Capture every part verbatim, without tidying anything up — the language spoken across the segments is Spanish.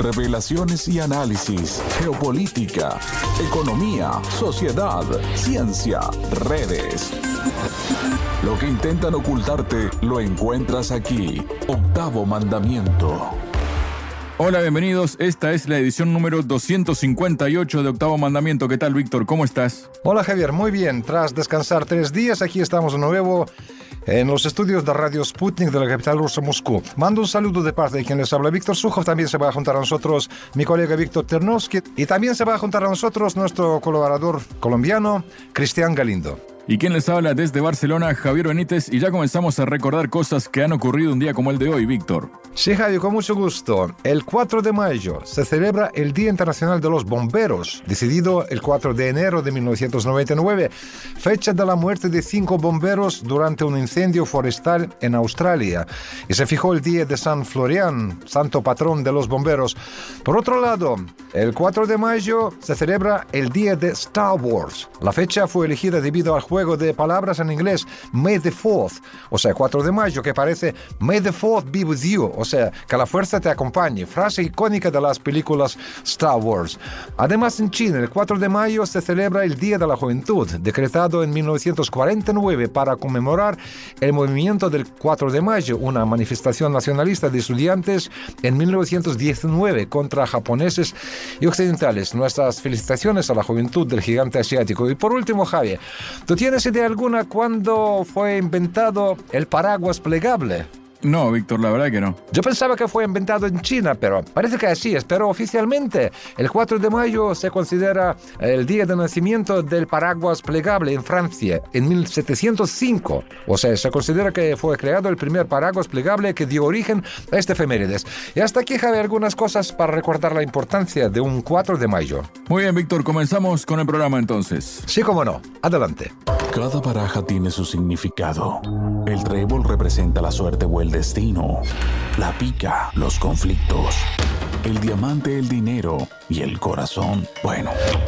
Revelaciones y análisis, geopolítica, economía, sociedad, ciencia, redes. Lo que intentan ocultarte lo encuentras aquí. Octavo Mandamiento. Hola, bienvenidos. Esta es la edición número doscientos cincuenta y ocho de Octavo Mandamiento. ¿Qué tal, Víctor? ¿Cómo estás? Hola, Javier. Muy bien. Tras descansar tres días, aquí estamos de nuevo en los estudios de Radio Sputnik de la capital rusa, Moscú. Mando un saludo de parte de quien les habla, Víctor Sukhov. También se va a juntar a nosotros mi colega Víctor Ternovsky. Y también se va a juntar a nosotros nuestro colaborador colombiano, Cristian Galindo. Y quien les habla desde Barcelona, Javier Benítez, y ya comenzamos a recordar cosas que han ocurrido un día como el de hoy, Víctor. Sí, Javier, con mucho gusto. El cuatro de mayo se celebra el Día Internacional de los Bomberos, decidido el cuatro de enero de mil novecientos noventa y nueve, fecha de la muerte de cinco bomberos durante un incendio forestal en Australia. Y se fijó el Día de San Florian, santo patrón de los bomberos. Por otro lado, el cuatro de mayo se celebra el Día de Star Wars. La fecha fue elegida debido al juego de palabras en inglés May the fourth, o sea, cuatro de mayo, que parece May the fourth be with you, o sea, que la fuerza te acompañe, frase icónica de las películas Star Wars. Además, en China, el cuatro de mayo se celebra el Día de la Juventud, decretado en mil novecientos cuarenta y nueve para conmemorar el movimiento del cuatro de mayo, una manifestación nacionalista de estudiantes en mil novecientos diecinueve contra japoneses y occidentales. Nuestras felicitaciones a la juventud del gigante asiático. Y por último, Javier, ¿tú tienes idea alguna cuándo fue inventado el paraguas plegable? No, Víctor, la verdad que no. Yo pensaba que fue inventado en China, pero parece que así es. Pero oficialmente, el cuatro de mayo se considera el día de nacimiento del paraguas plegable en Francia, en mil setecientos cinco. O sea, se considera que fue creado el primer paraguas plegable que dio origen a este efemérides. Y hasta aquí, Javier, algunas cosas para recordar la importancia de un cuatro de mayo. Muy bien, Víctor, comenzamos con el programa entonces. Sí, cómo no. Adelante. Cada baraja tiene su significado. El trébol representa la suerte o el destino. La pica, los conflictos. El diamante, el dinero. Y el corazón, bueno,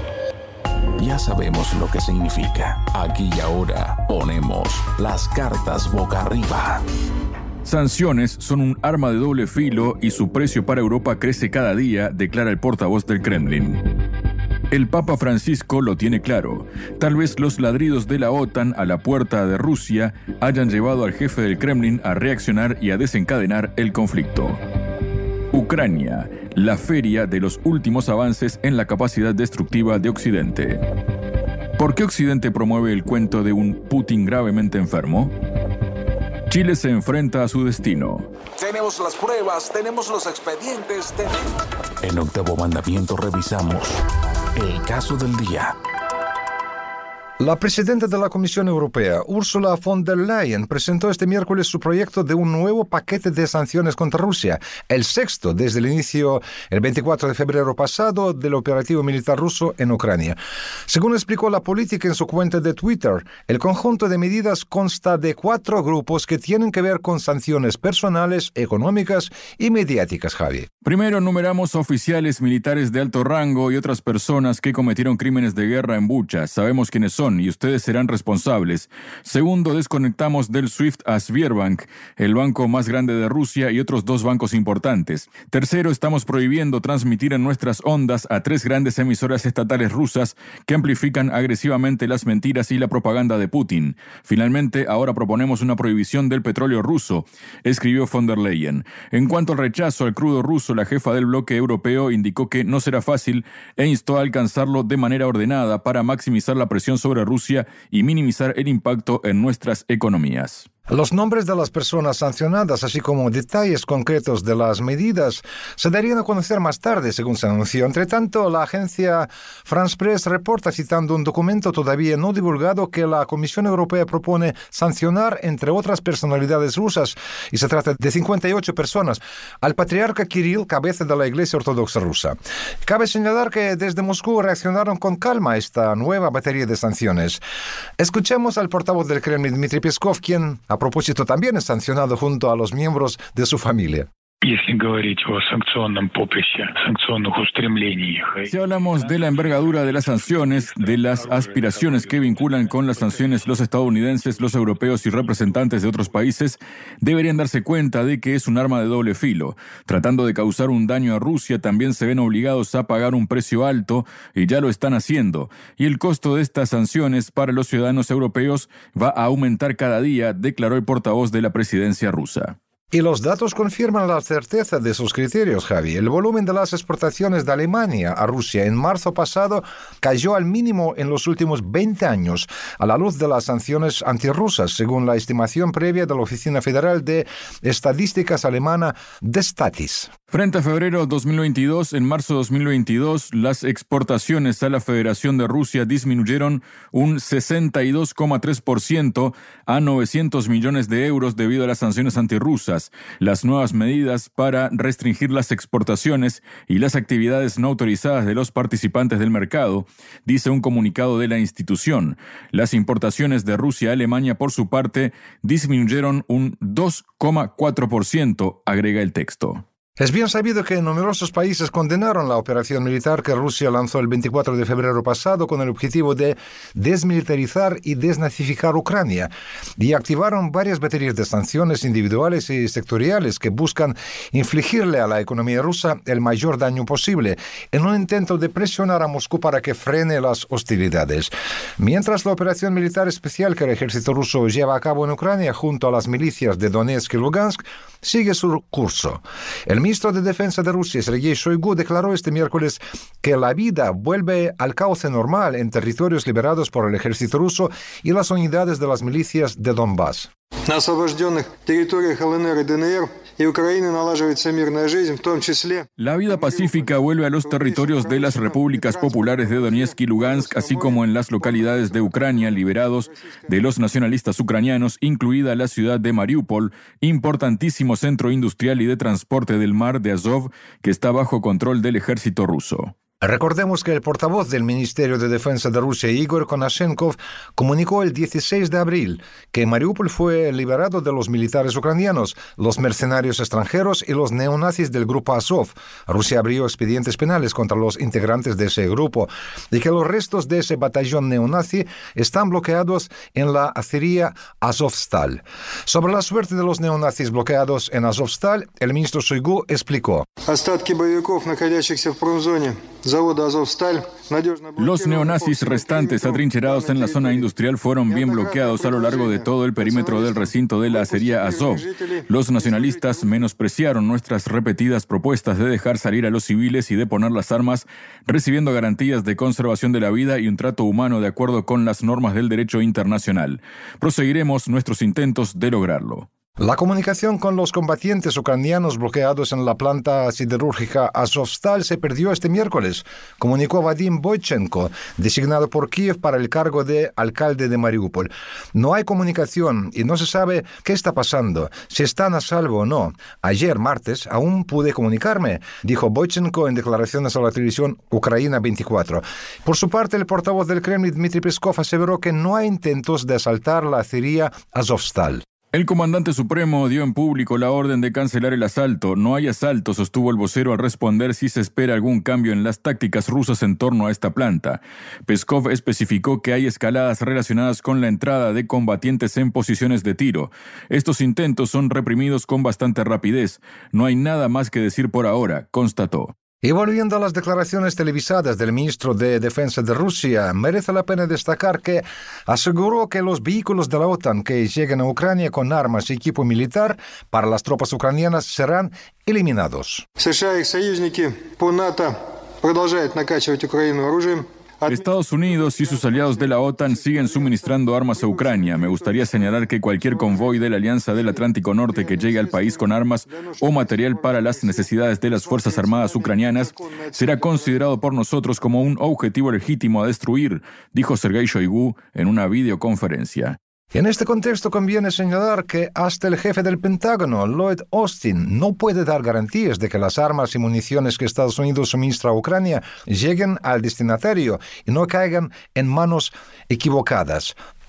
ya sabemos lo que significa. Aquí y ahora ponemos las cartas boca arriba. Sanciones son un arma de doble filo y su precio para Europa crece cada día, declara el portavoz del Kremlin. El Papa Francisco lo tiene claro. Tal vez los ladridos de la OTAN a la puerta de Rusia hayan llevado al jefe del Kremlin a reaccionar y a desencadenar el conflicto. Ucrania, la feria de los últimos avances en la capacidad destructiva de Occidente. ¿Por qué Occidente promueve el cuento de un Putin gravemente enfermo? Chile se enfrenta a su destino. Tenemos las pruebas, tenemos los expedientes, tenemos... En Octavo Mandamiento revisamos el caso del día. La presidenta de la Comisión Europea, Ursula von der Leyen, presentó este miércoles su proyecto de un nuevo paquete de sanciones contra Rusia, el sexto desde el inicio, el veinticuatro de febrero pasado, del operativo militar ruso en Ucrania. Según explicó la política en su cuenta de Twitter, el conjunto de medidas consta de cuatro grupos que tienen que ver con sanciones personales, económicas y mediáticas, Javi. Primero, enumeramos oficiales militares de alto rango y otras personas que cometieron crímenes de guerra en Bucha. Sabemos quiénes son y ustedes serán responsables. Segundo, desconectamos del SWIFT a Sberbank, el banco más grande de Rusia, y otros dos bancos importantes. Tercero, estamos prohibiendo transmitir en nuestras ondas a tres grandes emisoras estatales rusas que amplifican agresivamente las mentiras y la propaganda de Putin. Finalmente, ahora proponemos una prohibición del petróleo ruso, escribió von der Leyen. En cuanto al rechazo al crudo ruso, la jefa del bloque europeo indicó que no será fácil e instó a alcanzarlo de manera ordenada para maximizar la presión sobre Rusia y minimizar el impacto en nuestras economías. Los nombres de las personas sancionadas, así como detalles concretos de las medidas, se darían a conocer más tarde, según se anunció. Entre tanto, la agencia France Press reporta, citando un documento todavía no divulgado, que la Comisión Europea propone sancionar, entre otras personalidades rusas, y se trata de cincuenta y ocho personas, al patriarca Kirill, cabeza de la Iglesia Ortodoxa rusa. Cabe señalar que desde Moscú reaccionaron con calma a esta nueva batería de sanciones. Escuchemos al portavoz del Kremlin, Dmitry Peskov, quien, a propósito, también es sancionado junto a los miembros de su familia. Si hablamos de la envergadura de las sanciones, de las aspiraciones que vinculan con las sanciones los estadounidenses, los europeos y representantes de otros países, deberían darse cuenta de que es un arma de doble filo. Tratando de causar un daño a Rusia, también se ven obligados a pagar un precio alto, y ya lo están haciendo. Y el costo de estas sanciones para los ciudadanos europeos va a aumentar cada día, declaró el portavoz de la presidencia rusa. Y los datos confirman la certeza de sus criterios, Javi. El volumen de las exportaciones de Alemania a Rusia en marzo pasado cayó al mínimo en los últimos veinte años, a la luz de las sanciones antirrusas, según la estimación previa de la Oficina Federal de Estadísticas alemana Destatis. Frente a febrero dos mil veintidós, en marzo de dos mil veintidós, las exportaciones a la Federación de Rusia disminuyeron un sesenta y dos coma tres por ciento a novecientos millones de euros debido a las sanciones antirrusas, las nuevas medidas para restringir las exportaciones y las actividades no autorizadas de los participantes del mercado, dice un comunicado de la institución. Las importaciones de Rusia a Alemania, por su parte, disminuyeron un dos coma cuatro por ciento, agrega el texto. Es bien sabido que numerosos países condenaron la operación militar que Rusia lanzó el veinticuatro de febrero pasado con el objetivo de desmilitarizar y desnazificar Ucrania, y activaron varias baterías de sanciones individuales y sectoriales que buscan infligirle a la economía rusa el mayor daño posible, en un intento de presionar a Moscú para que frene las hostilidades. Mientras la operación militar especial que el ejército ruso lleva a cabo en Ucrania junto a las milicias de Donetsk y Lugansk sigue su curso. El ministro de Defensa de Rusia, Sergei Shoigu, declaró este miércoles que la vida vuelve al cauce normal en territorios liberados por el ejército ruso y las unidades de las milicias de Donbass. На освобожденных территориях ЛНР и ДНР и Украины налаживается мирная жизнь, в том числе... La vida pacífica vuelve a los territorios de las repúblicas populares de Donetsk y Lugansk, así como en las localidades de Ucrania liberados de los nacionalistas ucranianos, incluida la ciudad de Mariupol, importantísimo centro industrial y de transporte del mar de Azov, que está bajo control del ejército ruso. Recordemos que el portavoz del Ministerio de Defensa de Rusia, Igor Konashenkov, comunicó el dieciséis de abril que Mariupol fue liberado de los militares ucranianos, los mercenarios extranjeros y los neonazis del grupo Azov. Rusia abrió expedientes penales contra los integrantes de ese grupo y que los restos de ese batallón neonazi están bloqueados en la acería Azovstal. Sobre la suerte de los neonazis bloqueados en Azovstal, el ministro Shoigu explicó. Остатки боевиков, находящихся в промзоне завода Azovstal, Los neonazis restantes atrincherados en la zona industrial fueron bien bloqueados a lo largo de todo el perímetro del recinto de la acería Azov. Los nacionalistas menospreciaron nuestras repetidas propuestas de dejar salir a los civiles y de poner las armas, recibiendo garantías de conservación de la vida y un trato humano de acuerdo con las normas del derecho internacional. Proseguiremos nuestros intentos de lograrlo. La comunicación con los combatientes ucranianos bloqueados en la planta siderúrgica Azovstal se perdió este miércoles, comunicó Vadim Boychenko, designado por Kiev para el cargo de alcalde de Mariupol. No hay comunicación y no se sabe qué está pasando, si están a salvo o no. Ayer, martes, aún pude comunicarme, dijo Boychenko en declaraciones a la televisión Ucrania veinticuatro. Por su parte, el portavoz del Kremlin, Dmitry Peskov, aseveró que no hay intentos de asaltar la acería Azovstal. El comandante supremo dio en público la orden de cancelar el asalto. No hay asalto, sostuvo el vocero al responder si se espera algún cambio en las tácticas rusas en torno a esta planta. Peskov especificó que hay escaladas relacionadas con la entrada de combatientes en posiciones de tiro. Estos intentos son reprimidos con bastante rapidez. No hay nada más que decir por ahora, constató. Y volviendo a las declaraciones televisadas del ministro de Defensa de Rusia, merece la pena destacar que aseguró que los vehículos de la OTAN que lleguen a Ucrania con armas y equipo militar para las tropas ucranianas serán eliminados. США и их союзники по НАТО продолжают накачивать Украину оружием. Estados Unidos y sus aliados de la OTAN siguen suministrando armas a Ucrania. Me gustaría señalar que cualquier convoy de la Alianza del Atlántico Norte que llegue al país con armas o material para las necesidades de las Fuerzas Armadas ucranianas será considerado por nosotros como un objetivo legítimo a destruir, dijo Sergei Shoigu en una videoconferencia. En este contexto conviene señalar que hasta el jefe del Pentágono, Lloyd Austin, no puede dar garantías de que las armas y municiones que Estados Unidos suministra a Ucrania lleguen al destinatario y no caigan en manos equivocadas.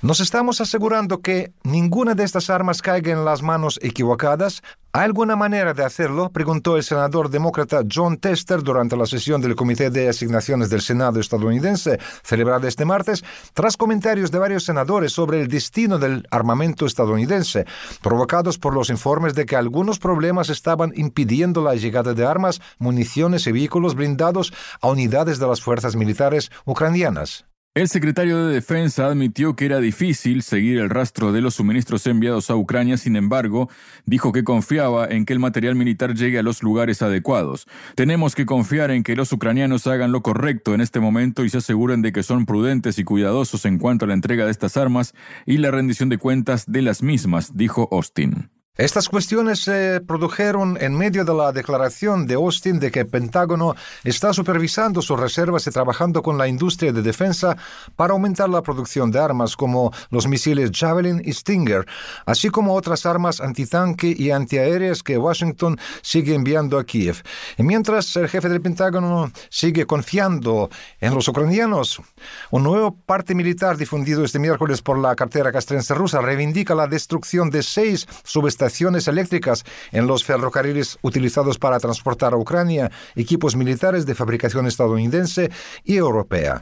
¿Nos estamos asegurando que ninguna de estas armas caiga en las manos equivocadas? ¿Hay alguna manera de hacerlo?, preguntó el senador demócrata Jon Tester durante la sesión del Comité de Asignaciones del Senado estadounidense, celebrada este martes, tras comentarios de varios senadores sobre el destino del armamento estadounidense, provocados por los informes de que algunos problemas estaban impidiendo la llegada de armas, municiones y vehículos blindados a unidades de las fuerzas militares ucranianas. El secretario de Defensa admitió que era difícil seguir el rastro de los suministros enviados a Ucrania, sin embargo, dijo que confiaba en que el material militar llegue a los lugares adecuados. Tenemos que confiar en que los ucranianos hagan lo correcto en este momento y se aseguren de que son prudentes y cuidadosos en cuanto a la entrega de estas armas y la rendición de cuentas de las mismas, dijo Austin. Estas cuestiones se produjeron en medio de la declaración de Austin de que el Pentágono está supervisando sus reservas y trabajando con la industria de defensa para aumentar la producción de armas como los misiles Javelin y Stinger, así como otras armas antitanque y antiaéreas que Washington sigue enviando a Kiev. Y mientras el jefe del Pentágono sigue confiando en los ucranianos, un nuevo parte militar difundido este miércoles por la cartera castrense rusa reivindica la destrucción de seis subestaciones eléctricas en los ferrocarriles utilizados para transportar a Ucrania equipos militares de fabricación estadounidense y europea.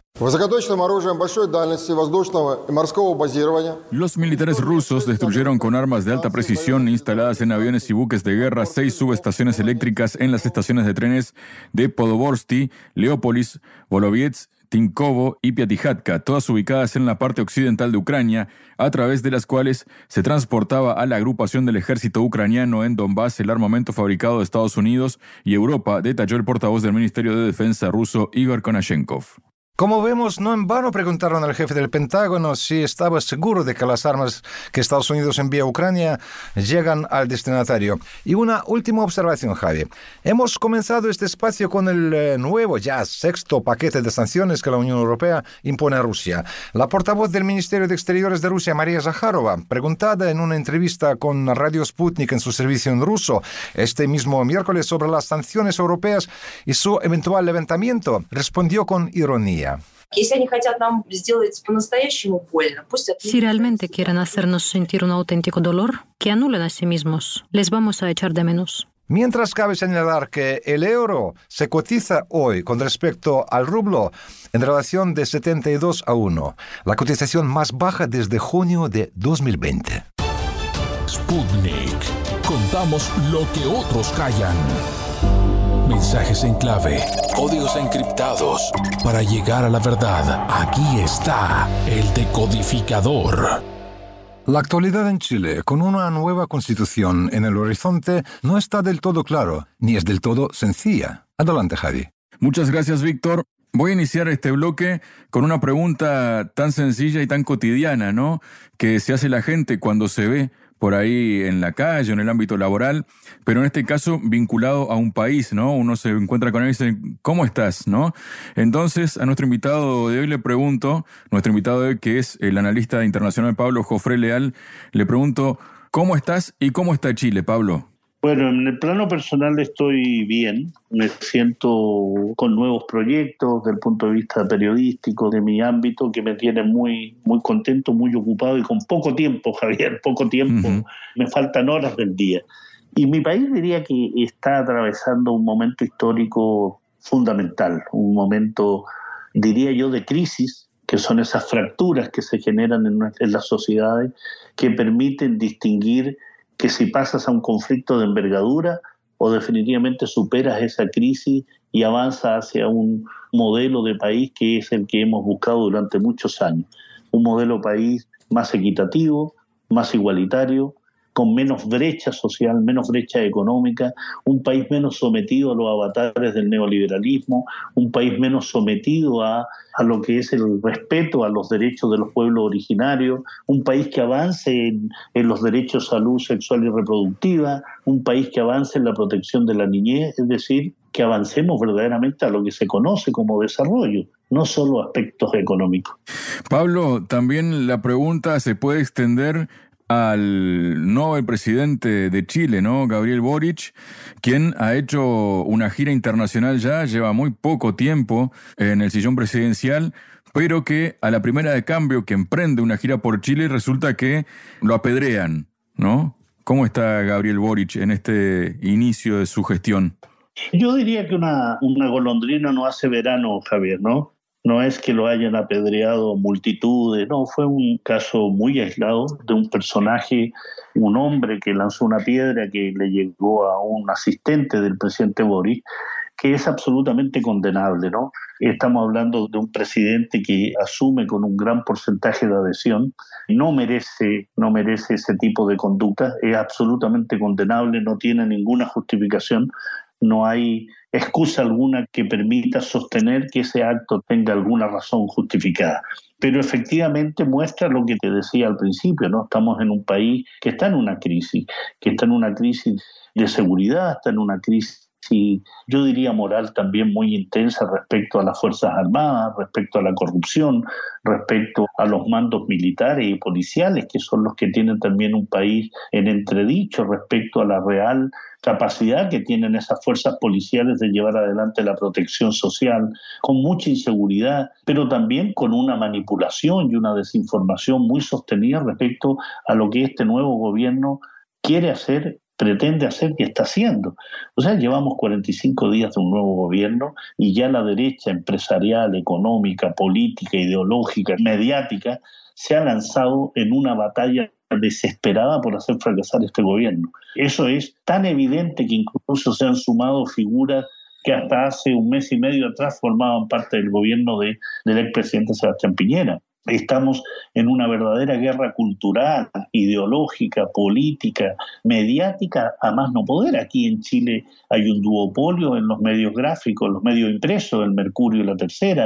Los militares rusos destruyeron con armas de alta precisión instaladas en aviones y buques de guerra seis subestaciones eléctricas en las estaciones de trenes de Podovorsky, Leópolis, Volovietsk, Tinkovo y Piatijatka, todas ubicadas en la parte occidental de Ucrania, a través de las cuales se transportaba a la agrupación del ejército ucraniano en Donbass el armamento fabricado de Estados Unidos y Europa, detalló el portavoz del Ministerio de Defensa ruso Igor Konashenkov. Como vemos, no en vano preguntaron al jefe del Pentágono si estaba seguro de que las armas que Estados Unidos envía a Ucrania llegan al destinatario. Y una última observación, Javi. Hemos comenzado este espacio con el eh, nuevo, ya sexto paquete de sanciones que la Unión Europea impone a Rusia. La portavoz del Ministerio de Exteriores de Rusia, María Zakharova, preguntada en una entrevista con Radio Sputnik en su servicio en ruso este mismo miércoles sobre las sanciones europeas y su eventual levantamiento, respondió con ironía. Si realmente quieren hacernos sentir un auténtico dolor, que anulen a sí mismos. Les vamos a echar de menos. Mientras cabe señalar que el euro se cotiza hoy con respecto al rublo en relación de setenta y dos a uno, la cotización más baja desde junio de dos mil veinte. Sputnik. Contamos lo que otros callan. Mensajes en clave, códigos encriptados. Para llegar a la verdad, aquí está el decodificador. La actualidad en Chile, con una nueva constitución en el horizonte, no está del todo claro, ni es del todo sencilla. Adelante, Javi. Muchas gracias, Víctor. Voy a iniciar este bloque con una pregunta tan sencilla y tan cotidiana, ¿no?, que se hace la gente cuando se ve por ahí en la calle o en el ámbito laboral, pero en este caso vinculado a un país, ¿no? Uno se encuentra con él y dice, ¿cómo estás?, ¿no? Entonces, a nuestro invitado de hoy le pregunto, nuestro invitado de hoy, que es el analista internacional Pablo Jofré Leal, le pregunto, ¿cómo estás y cómo está Chile, Pablo? Bueno, en el plano personal estoy bien, me siento con nuevos proyectos desde el punto de vista periodístico de mi ámbito que me tienen muy, muy contento, muy ocupado y con poco tiempo, Javier, poco tiempo, uh-huh. Me faltan horas del día. Y mi país diría que está atravesando un momento histórico fundamental, un momento, diría yo, de crisis, que son esas fracturas que se generan en, en las sociedades que permiten distinguir que si pasas a un conflicto de envergadura o definitivamente superas esa crisis y avanzas hacia un modelo de país que es el que hemos buscado durante muchos años. Un modelo país más equitativo, más igualitario, con menos brecha social, menos brecha económica, un país menos sometido a los avatares del neoliberalismo, un país menos sometido a, a lo que es el respeto a los derechos de los pueblos originarios, un país que avance en, en los derechos de salud sexual y reproductiva, un país que avance en la protección de la niñez, es decir, que avancemos verdaderamente a lo que se conoce como desarrollo, no solo aspectos económicos. Pablo, también la pregunta se puede extender al nuevo presidente de Chile, ¿no?, Gabriel Boric, quien ha hecho una gira internacional ya, lleva muy poco tiempo en el sillón presidencial, pero que a la primera de cambio que emprende una gira por Chile resulta que lo apedrean, ¿no? ¿Cómo está Gabriel Boric en este inicio de su gestión? Yo diría que una, una golondrina no hace verano, Javier, ¿no? No es que lo hayan apedreado multitudes, no, fue un caso muy aislado de un personaje, un hombre que lanzó una piedra que le llegó a un asistente del presidente Boric, que es absolutamente condenable, ¿no? Estamos hablando de un presidente que asume con un gran porcentaje de adhesión, no merece, no merece ese tipo de conducta, es absolutamente condenable, no tiene ninguna justificación. No hay excusa alguna que permita sostener que ese acto tenga alguna razón justificada. Pero efectivamente muestra lo que te decía al principio, ¿no? Estamos en un país que está en una crisis, que está en una crisis de seguridad, está en una crisis, yo diría moral también muy intensa respecto a las Fuerzas Armadas, respecto a la corrupción, respecto a los mandos militares y policiales, que son los que tienen también un país en entredicho respecto a la real capacidad que tienen esas fuerzas policiales de llevar adelante la protección social, con mucha inseguridad, pero también con una manipulación y una desinformación muy sostenida respecto a lo que este nuevo gobierno quiere hacer, pretende hacer y está haciendo. O sea, llevamos cuarenta y cinco días de un nuevo gobierno y ya la derecha empresarial, económica, política, ideológica, mediática, se ha lanzado en una batalla desesperada por hacer fracasar este gobierno. Eso es tan evidente que incluso se han sumado figuras que hasta hace un mes y medio atrás formaban parte del gobierno de, del expresidente Sebastián Piñera. Estamos en una verdadera guerra cultural, ideológica, política, mediática, a más no poder. Aquí en Chile hay un duopolio en los medios gráficos, los medios impresos, el Mercurio y la Tercera.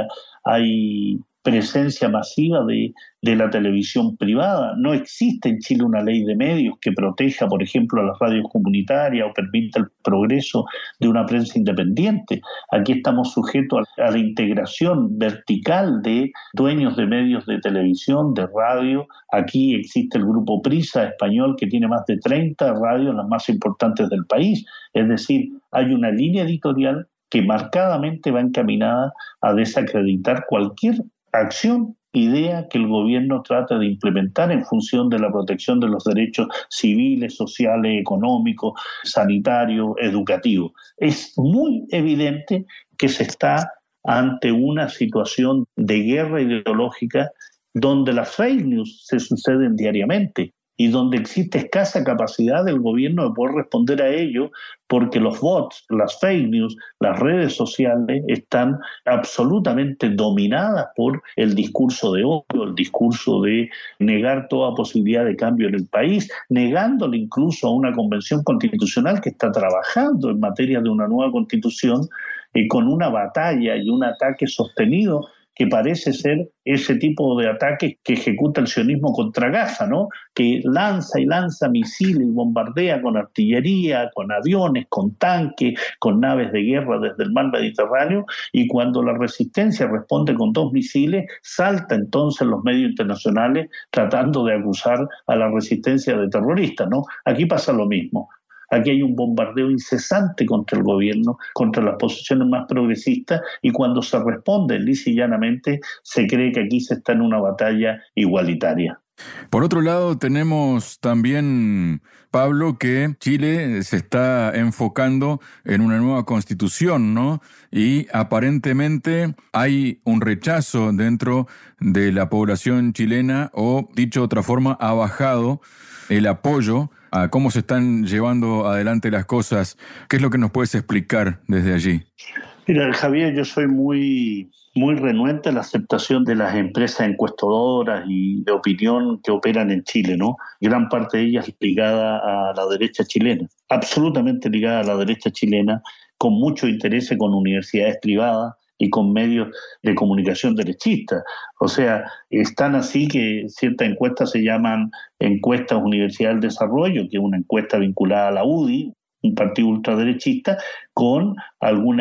Hay presencia masiva de, de la televisión privada. No existe en Chile una ley de medios que proteja, por ejemplo, a las radios comunitarias o permita el progreso de una prensa independiente. Aquí estamos sujetos a, a la integración vertical de dueños de medios de televisión, de radio. Aquí existe el grupo Prisa español que tiene más de treinta radios, las más importantes del país. Es decir, hay una línea editorial que marcadamente va encaminada a desacreditar cualquier acción, idea que el gobierno trata de implementar en función de la protección de los derechos civiles, sociales, económicos, sanitarios, educativos. Es muy evidente que se está ante una situación de guerra ideológica donde las fake news se suceden diariamente y donde existe escasa capacidad del gobierno de poder responder a ello, porque los bots, las fake news, las redes sociales están absolutamente dominadas por el discurso de odio, el discurso de negar toda posibilidad de cambio en el país, negándole incluso a una convención constitucional que está trabajando en materia de una nueva constitución y con una batalla y un ataque sostenido que parece ser ese tipo de ataques que ejecuta el sionismo contra Gaza, ¿no? Que lanza y lanza misiles y bombardea con artillería, con aviones, con tanques, con naves de guerra desde el mar Mediterráneo, y cuando la resistencia responde con dos misiles, salta entonces los medios internacionales tratando de acusar a la resistencia de terrorista, ¿no? Aquí pasa lo mismo. Aquí hay un bombardeo incesante contra el gobierno, contra las posiciones más progresistas, y cuando se responde lisa y llanamente, se cree que aquí se está en una batalla igualitaria. Por otro lado, tenemos también, Pablo, que Chile se está enfocando en una nueva constitución, ¿no? Y aparentemente hay un rechazo dentro de la población chilena, o dicho de otra forma, ha bajado el apoyo a cómo se están llevando adelante las cosas. ¿Qué es lo que nos puedes explicar desde allí? Mira, Javier, yo soy muy, muy renuente a la aceptación de las empresas encuestadoras y de opinión que operan en Chile, ¿no? Gran parte de ellas ligada a la derecha chilena, absolutamente ligada a la derecha chilena, con mucho interés con universidades privadas y con medios de comunicación derechistas. O sea, están así que ciertas encuestas se llaman encuestas Universidad del Desarrollo, que es una encuesta vinculada a la U D I, un partido ultraderechista, con alguna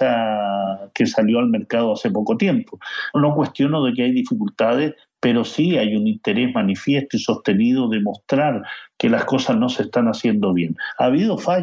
empresa que salió al mercado hace poco tiempo. No cuestiono de que hay dificultades, pero sí hay un interés manifiesto y sostenido de mostrar que las cosas no se están haciendo bien. Ha habido fallas,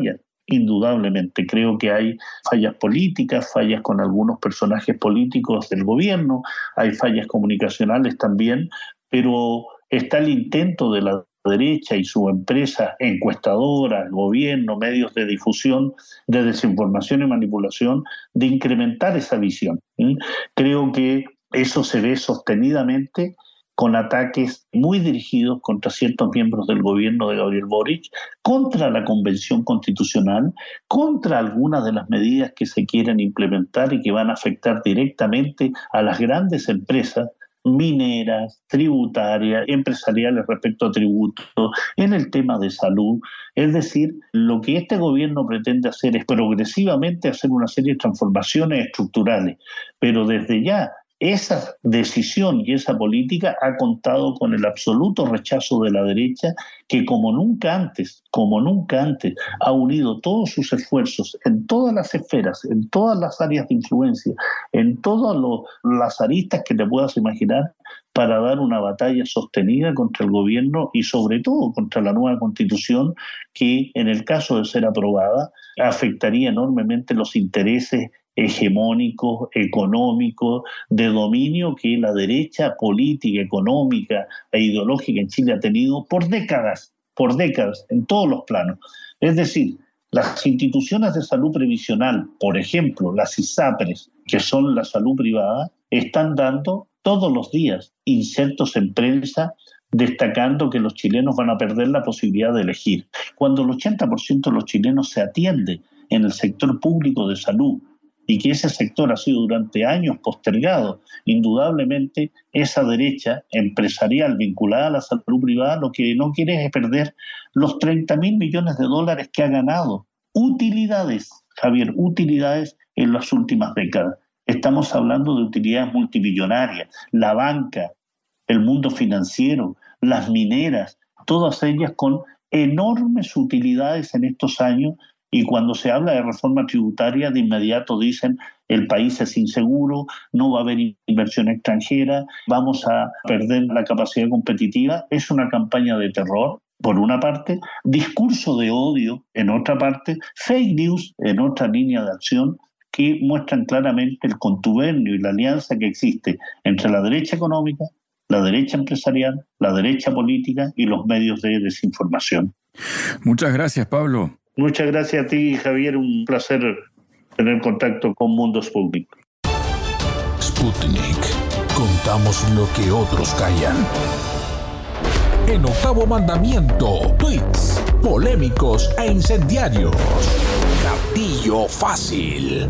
indudablemente. Creo que hay fallas políticas, fallas con algunos personajes políticos del gobierno, hay fallas comunicacionales también, pero está el intento de la derecha y su empresa encuestadora, gobierno, medios de difusión, de desinformación y manipulación, de incrementar esa visión. ¿sí? Creo que eso se ve sostenidamente con ataques muy dirigidos contra ciertos miembros del gobierno de Gabriel Boric, contra la Convención Constitucional, contra algunas de las medidas que se quieren implementar y que van a afectar directamente a las grandes empresas mineras, tributarias, empresariales respecto a tributos, en el tema de salud. Es decir, lo que este gobierno pretende hacer es progresivamente hacer una serie de transformaciones estructurales, pero desde ya esa decisión y esa política ha contado con el absoluto rechazo de la derecha, que como nunca antes, como nunca antes, ha unido todos sus esfuerzos en todas las esferas, en todas las áreas de influencia, en todas las aristas que te puedas imaginar, para dar una batalla sostenida contra el gobierno y sobre todo contra la nueva Constitución, que en el caso de ser aprobada afectaría enormemente los intereses hegemónicos, económicos, de dominio que la derecha política, económica e ideológica en Chile ha tenido por décadas, por décadas, en todos los planos. Es decir, las instituciones de salud previsional, por ejemplo, las ISAPRES, que son la salud privada, están dando todos los días insertos en prensa destacando que los chilenos van a perder la posibilidad de elegir. Cuando el ochenta por ciento de los chilenos se atiende en el sector público de salud, y que ese sector ha sido durante años postergado, indudablemente esa derecha empresarial vinculada a la salud privada lo que no quiere es perder los treinta mil millones de dólares que ha ganado. Utilidades, Javier, utilidades en las últimas décadas. Estamos hablando de utilidades multimillonarias, la banca, el mundo financiero, las mineras, todas ellas con enormes utilidades en estos años. Y cuando se habla de reforma tributaria, de inmediato dicen el país es inseguro, no va a haber inversión extranjera, vamos a perder la capacidad competitiva. Es una campaña de terror, por una parte, discurso de odio, en otra parte, fake news, en otra línea de acción, que muestran claramente el contubernio y la alianza que existe entre la derecha económica, la derecha empresarial, la derecha política y los medios de desinformación. Muchas gracias, Pablo. Muchas gracias a ti, Javier. Un placer tener contacto con Mundo Sputnik. Sputnik. Contamos lo que otros callan. En Octavo Mandamiento, tweets polémicos e incendiarios. Gatillo fácil.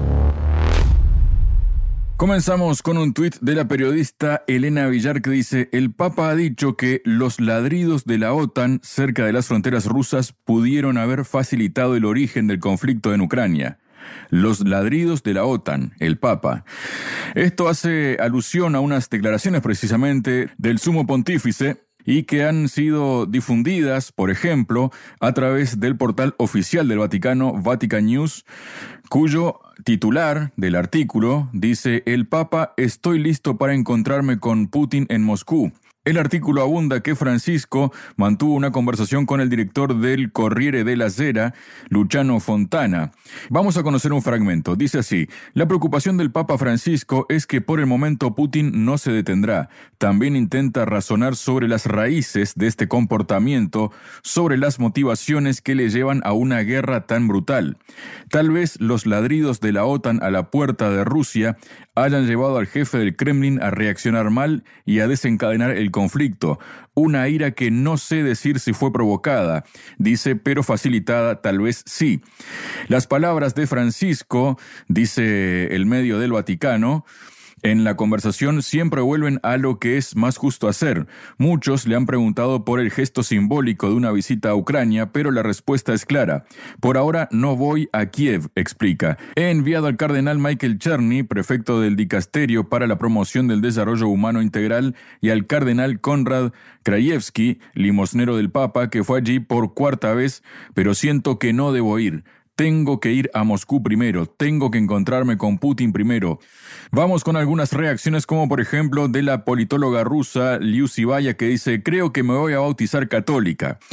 Comenzamos con un tuit de la periodista Elena Villar que dice: el Papa ha dicho que los ladridos de la OTAN cerca de las fronteras rusas pudieron haber facilitado el origen del conflicto en Ucrania. Los ladridos de la OTAN, el Papa. Esto hace alusión a unas declaraciones precisamente del Sumo Pontífice y que han sido difundidas, por ejemplo, a través del portal oficial del Vaticano, Vatican News, cuyo titular del artículo dice: el Papa, estoy listo para encontrarme con Putin en Moscú. El artículo abunda que Francisco mantuvo una conversación con el director del Corriere della Sera, Luciano Fontana. Vamos a conocer un fragmento. Dice así: la preocupación del Papa Francisco es que por el momento Putin no se detendrá. También intenta razonar sobre las raíces de este comportamiento, sobre las motivaciones que le llevan a una guerra tan brutal. Tal vez los ladridos de la OTAN a la puerta de Rusia hayan llevado al jefe del Kremlin a reaccionar mal y a desencadenar el conflicto. Una ira que no sé decir si fue provocada, dice, pero facilitada tal vez sí. Las palabras de Francisco, dice el medio del Vaticano, en la conversación siempre vuelven a lo que es más justo hacer. Muchos le han preguntado por el gesto simbólico de una visita a Ucrania, pero la respuesta es clara. Por ahora no voy a Kiev, explica. He enviado al cardenal Michael Cherny, prefecto del Dicasterio para la Promoción del Desarrollo Humano Integral, y al cardenal Konrad Krajewski, limosnero del Papa, que fue allí por cuarta vez, pero siento que no debo ir. Tengo que ir a Moscú primero, tengo que encontrarme con Putin primero. Vamos con algunas reacciones, como por ejemplo de la politóloga rusa Liu Sibaya, que dice: creo que me voy a bautizar católica.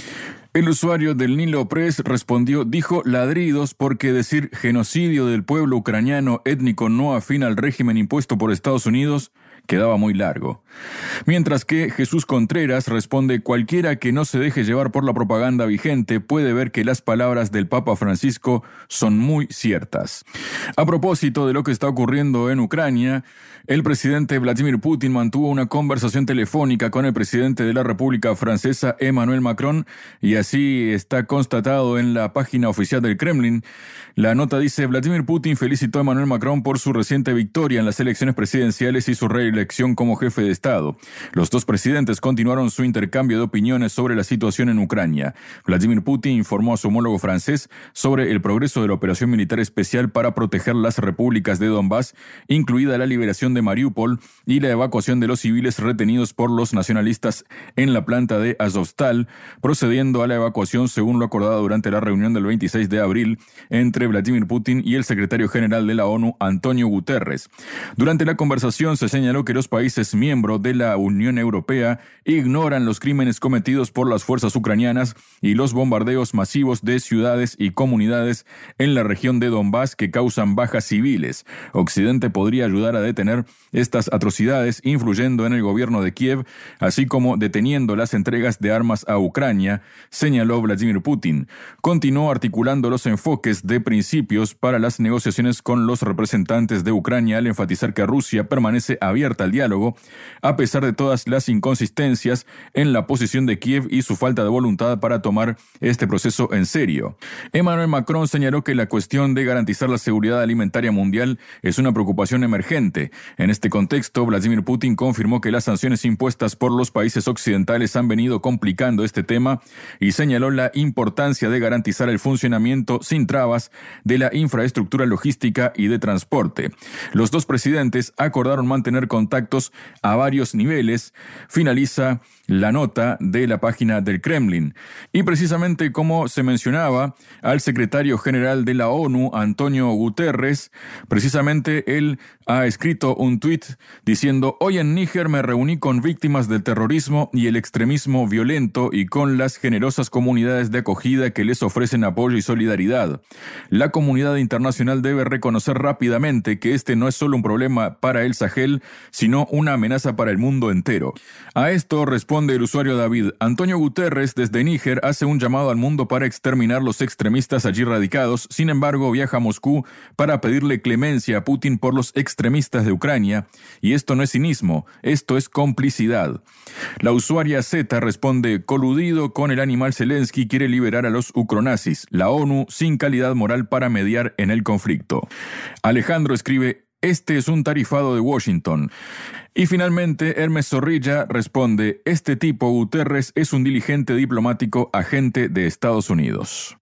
El usuario del Nilo Press respondió, dijo ladridos porque decir genocidio del pueblo ucraniano étnico no afín al régimen impuesto por Estados Unidos quedaba muy largo. Mientras que Jesús Contreras responde, cualquiera que no se deje llevar por la propaganda vigente puede ver que las palabras del Papa Francisco son muy ciertas. A propósito de lo que está ocurriendo en Ucrania, el presidente Vladimir Putin mantuvo una conversación telefónica con el presidente de la República Francesa, Emmanuel Macron, y así está constatado en la página oficial del Kremlin. La nota dice, Vladimir Putin felicitó a Emmanuel Macron por su reciente victoria en las elecciones presidenciales y su reelección como jefe de Estado. Los dos presidentes continuaron su intercambio de opiniones sobre la situación en Ucrania. Vladimir Putin informó a su homólogo francés sobre el progreso de la operación militar especial para proteger las repúblicas de Donbass, incluida la liberación de Mariupol y la evacuación de los civiles retenidos por los nacionalistas en la planta de Azovstal, procediendo a la evacuación según lo acordado durante la reunión del veintiséis de abril entre Vladimir Putin y el secretario general de la ONU, Antonio Guterres. Durante la conversación se señaló que los países miembros de la Unión Europea ignoran los crímenes cometidos por las fuerzas ucranianas y los bombardeos masivos de ciudades y comunidades en la región de Donbass que causan bajas civiles. Occidente podría ayudar a detener estas atrocidades, influyendo en el gobierno de Kiev, así como deteniendo las entregas de armas a Ucrania, señaló Vladimir Putin. Continuó articulando los enfoques de principios para las negociaciones con los representantes de Ucrania al enfatizar que Rusia permanece abierta al diálogo, a pesar de todas las inconsistencias en la posición de Kiev y su falta de voluntad para tomar este proceso en serio. Emmanuel Macron señaló que la cuestión de garantizar la seguridad alimentaria mundial es una preocupación emergente. En este contexto, Vladimir Putin confirmó que las sanciones impuestas por los países occidentales han venido complicando este tema y señaló la importancia de garantizar el funcionamiento sin trabas de la infraestructura logística y de transporte. Los dos presidentes acordaron mantener contactos a varios niveles, finaliza la nota de la página del Kremlin. Y precisamente como se mencionaba al secretario general de la ONU, Antonio Guterres, precisamente él ha escrito un tuit diciendo, hoy en Níger me reuní con víctimas del terrorismo y el extremismo violento y con las generosas comunidades de acogida que les ofrecen apoyo y solidaridad. La comunidad internacional debe reconocer rápidamente que este no es solo un problema para el Sahel, sino una amenaza para el mundo entero. A esto responde el usuario David. Antonio Guterres desde Níger hace un llamado al mundo para exterminar los extremistas allí radicados, sin embargo viaja a Moscú para pedirle clemencia a Putin por los extremistas de Ucrania, y esto no es cinismo, esto es complicidad. La usuaria Z responde, coludido con el animal Zelensky quiere liberar a los ucronazis, la ONU sin calidad moral para mediar en el conflicto. Alejandro escribe, este es un tarifado de Washington. Y finalmente, Hermes Zorrilla responde, este tipo Guterres es un diligente diplomático agente de Estados Unidos.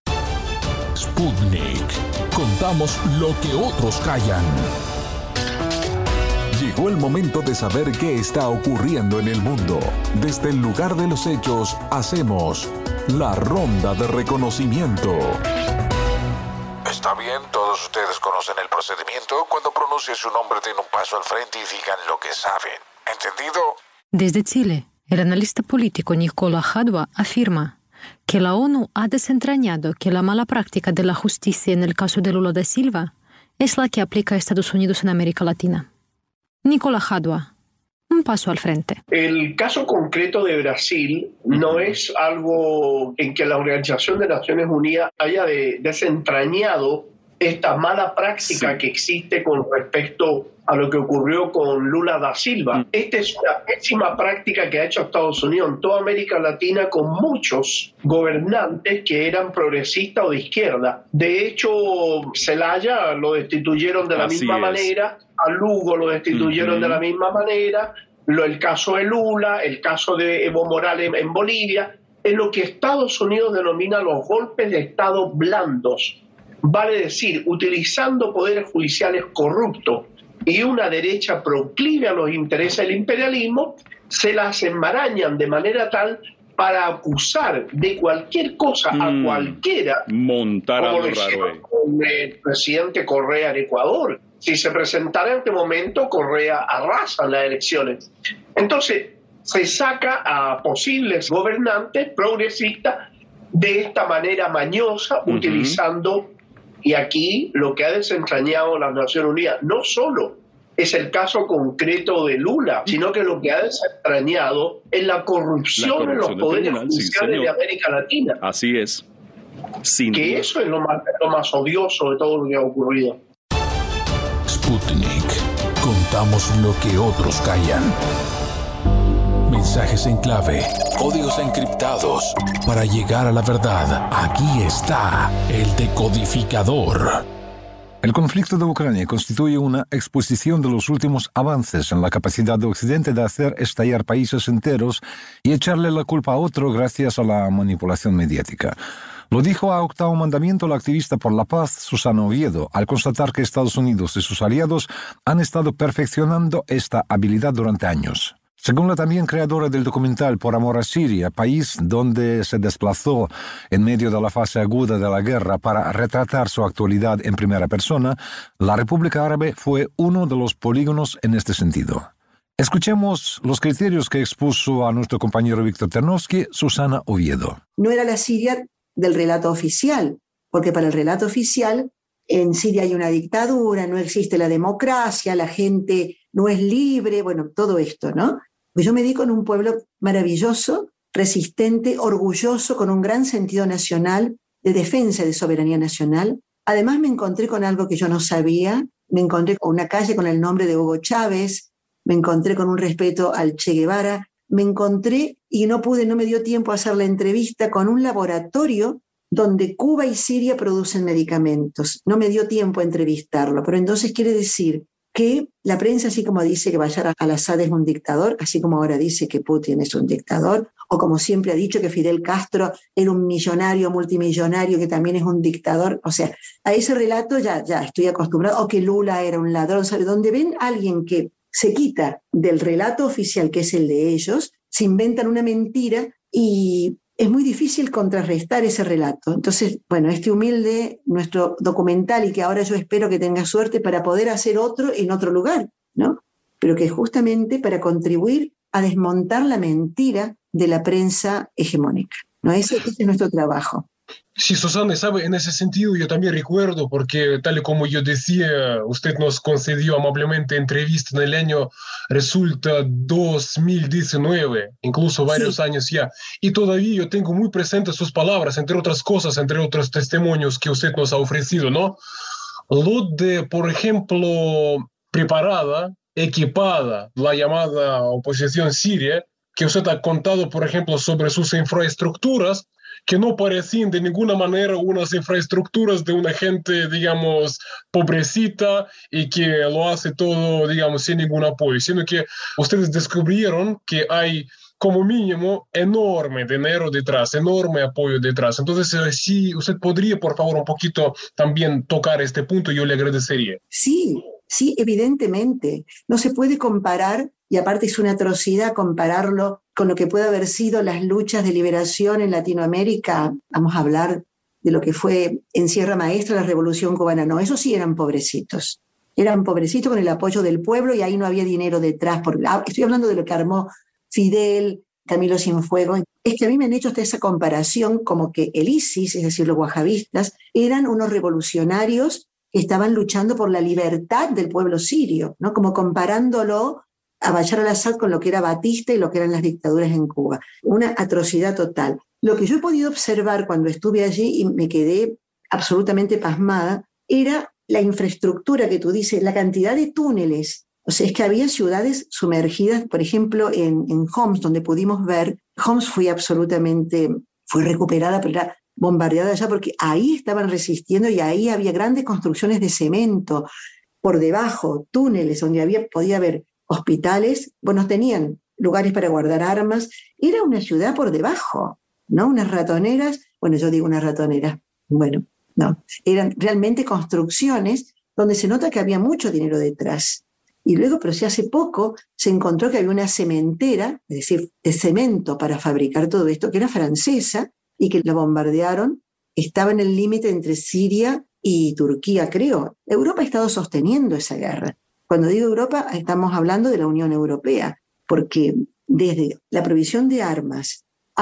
Sputnik. Contamos lo que otros callan. Llegó el momento de saber qué está ocurriendo en el mundo. Desde el lugar de los hechos, hacemos la ronda de reconocimiento. Está bien, todos ustedes conocen el procedimiento. Cuando pronuncie su nombre, den un paso al frente y digan lo que saben. ¿Entendido? Desde Chile, el analista político Nicola Hadwa afirma que la ONU ha desentrañado que la mala práctica de la justicia en el caso de Lula da Silva es la que aplica a Estados Unidos en América Latina. Nicola Hadwa, un paso al frente. El caso concreto de Brasil no es algo en que la Organización de Naciones Unidas haya de, desentrañado esta mala práctica sí. que existe con respecto a lo que ocurrió con Lula da Silva. Mm. Esta es una pésima práctica que ha hecho Estados Unidos en toda América Latina con muchos gobernantes que eran progresistas o de izquierda. De hecho, Zelaya lo destituyeron de la Así misma es. manera, a Lugo lo destituyeron mm-hmm. de la misma manera, lo, el caso de Lula, el caso de Evo Morales en Bolivia, es lo que Estados Unidos denomina los golpes de Estado blandos. Vale decir, utilizando poderes judiciales corruptos y una derecha proclive a los intereses del imperialismo, se las enmarañan de manera tal para acusar de cualquier cosa mm, a cualquiera, montar como algo lo hicieron raro, eh. con el presidente Correa en Ecuador. Si se presentara en este momento, Correa arrasa las elecciones. Entonces, se saca a posibles gobernantes progresistas de esta manera mañosa, uh-huh. utilizando, y aquí lo que ha desentrañado las Naciones Unidas, no solo es el caso concreto de Lula, sino que lo que ha desentrañado es la corrupción, la corrupción en los poderes tribunal, judiciales sí, de América Latina. Así es. Sin que duda. Eso es lo más, lo más odioso de todo lo que ha ocurrido. Sputnik. Contamos lo que otros callan. Mensajes en clave, códigos encriptados. Para llegar a la verdad, aquí está el decodificador. El conflicto de Ucrania constituye una exposición de los últimos avances en la capacidad de Occidente de hacer estallar países enteros y echarle la culpa a otro gracias a la manipulación mediática. Lo dijo a Octavo Mandamiento la activista por la paz Susana Oviedo, al constatar que Estados Unidos y sus aliados han estado perfeccionando esta habilidad durante años. Según la también creadora del documental Por Amor a Siria, país donde se desplazó en medio de la fase aguda de la guerra para retratar su actualidad en primera persona, la República Árabe fue uno de los polígonos en este sentido. Escuchemos los criterios que expuso a nuestro compañero Víctor Ternovsky, Susana Oviedo. No era la Siria del relato oficial, porque para el relato oficial en Siria hay una dictadura, no existe la democracia, la gente no es libre, bueno, todo esto, ¿no? Pues yo me di con un pueblo maravilloso, resistente, orgulloso, con un gran sentido nacional, de defensa de soberanía nacional. Además me encontré con algo que yo no sabía, me encontré con una calle con el nombre de Hugo Chávez, me encontré con un respeto al Che Guevara, me encontré, y no pude, no me dio tiempo a hacer la entrevista, con un laboratorio donde Cuba y Siria producen medicamentos. No me dio tiempo a entrevistarlo, pero entonces quiere decir que la prensa, así como dice que Bashar al-Assad es un dictador, así como ahora dice que Putin es un dictador, o como siempre ha dicho que Fidel Castro era un millonario, multimillonario, que también es un dictador, o sea, a ese relato ya, ya estoy acostumbrado, o que Lula era un ladrón, ¿sabe? Donde ven a alguien que se quita del relato oficial, que es el de ellos, se inventan una mentira y es muy difícil contrarrestar ese relato. Entonces, bueno, este humilde, nuestro documental, y que ahora yo espero que tenga suerte para poder hacer otro en otro lugar, ¿no? Pero que justamente para contribuir a desmontar la mentira de la prensa hegemónica, ¿no? Ese, ese es nuestro trabajo. Sí, Susana, sabe, en ese sentido yo también recuerdo, porque tal y como yo decía, usted nos concedió amablemente entrevista en el año, resulta dos mil diecinueve, incluso varios sí. años ya, y todavía yo tengo muy presentes sus palabras, entre otras cosas, entre otros testimonios que usted nos ha ofrecido, ¿no? Lo de, por ejemplo, preparada, equipada, la llamada oposición siria, que usted ha contado, por ejemplo, sobre sus infraestructuras, que no parecían de ninguna manera unas infraestructuras de una gente, digamos, pobrecita y que lo hace todo, digamos, sin ningún apoyo, sino que ustedes descubrieron que hay como mínimo enorme dinero detrás, enorme apoyo detrás. Entonces, si usted podría, por favor, un poquito también tocar este punto, yo le agradecería. Sí, sí, evidentemente. No se puede comparar, y aparte es una atrocidad compararlo con lo que puede haber sido las luchas de liberación en Latinoamérica. Vamos a hablar de lo que fue en Sierra Maestra la Revolución Cubana. No, esos sí eran pobrecitos. Eran pobrecitos con el apoyo del pueblo y ahí no había dinero detrás. Por, estoy hablando de lo que armó Fidel, Camilo Cienfuegos. Es que a mí me han hecho hasta esa comparación como que el ISIS, es decir, los wahabistas, eran unos revolucionarios que estaban luchando por la libertad del pueblo sirio, ¿no? Como comparándolo a Bashar al-Assad con lo que era Batista y lo que eran las dictaduras en Cuba. Una atrocidad total. Lo que yo he podido observar cuando estuve allí y me quedé absolutamente pasmada era la infraestructura que tú dices, la cantidad de túneles. O sea, es que había ciudades sumergidas, por ejemplo, en, en Homs, donde pudimos ver, Homs fue absolutamente, fue recuperada, pero era bombardeada ya porque ahí estaban resistiendo y ahí había grandes construcciones de cemento, por debajo, túneles donde había, podía haber hospitales, bueno, tenían lugares para guardar armas, era una ciudad por debajo, ¿no? Unas ratoneras, bueno, yo digo unas ratoneras, bueno, no, eran realmente construcciones donde se nota que había mucho dinero detrás. Y luego, pero si hace poco se encontró que había una cementera, es decir, de cemento para fabricar todo esto, que era francesa y que la bombardearon, estaba en el límite entre Siria y Turquía, creo. Europa ha estado sosteniendo esa guerra. Cuando digo Europa, estamos hablando de la Unión Europea, porque desde la provisión de armas a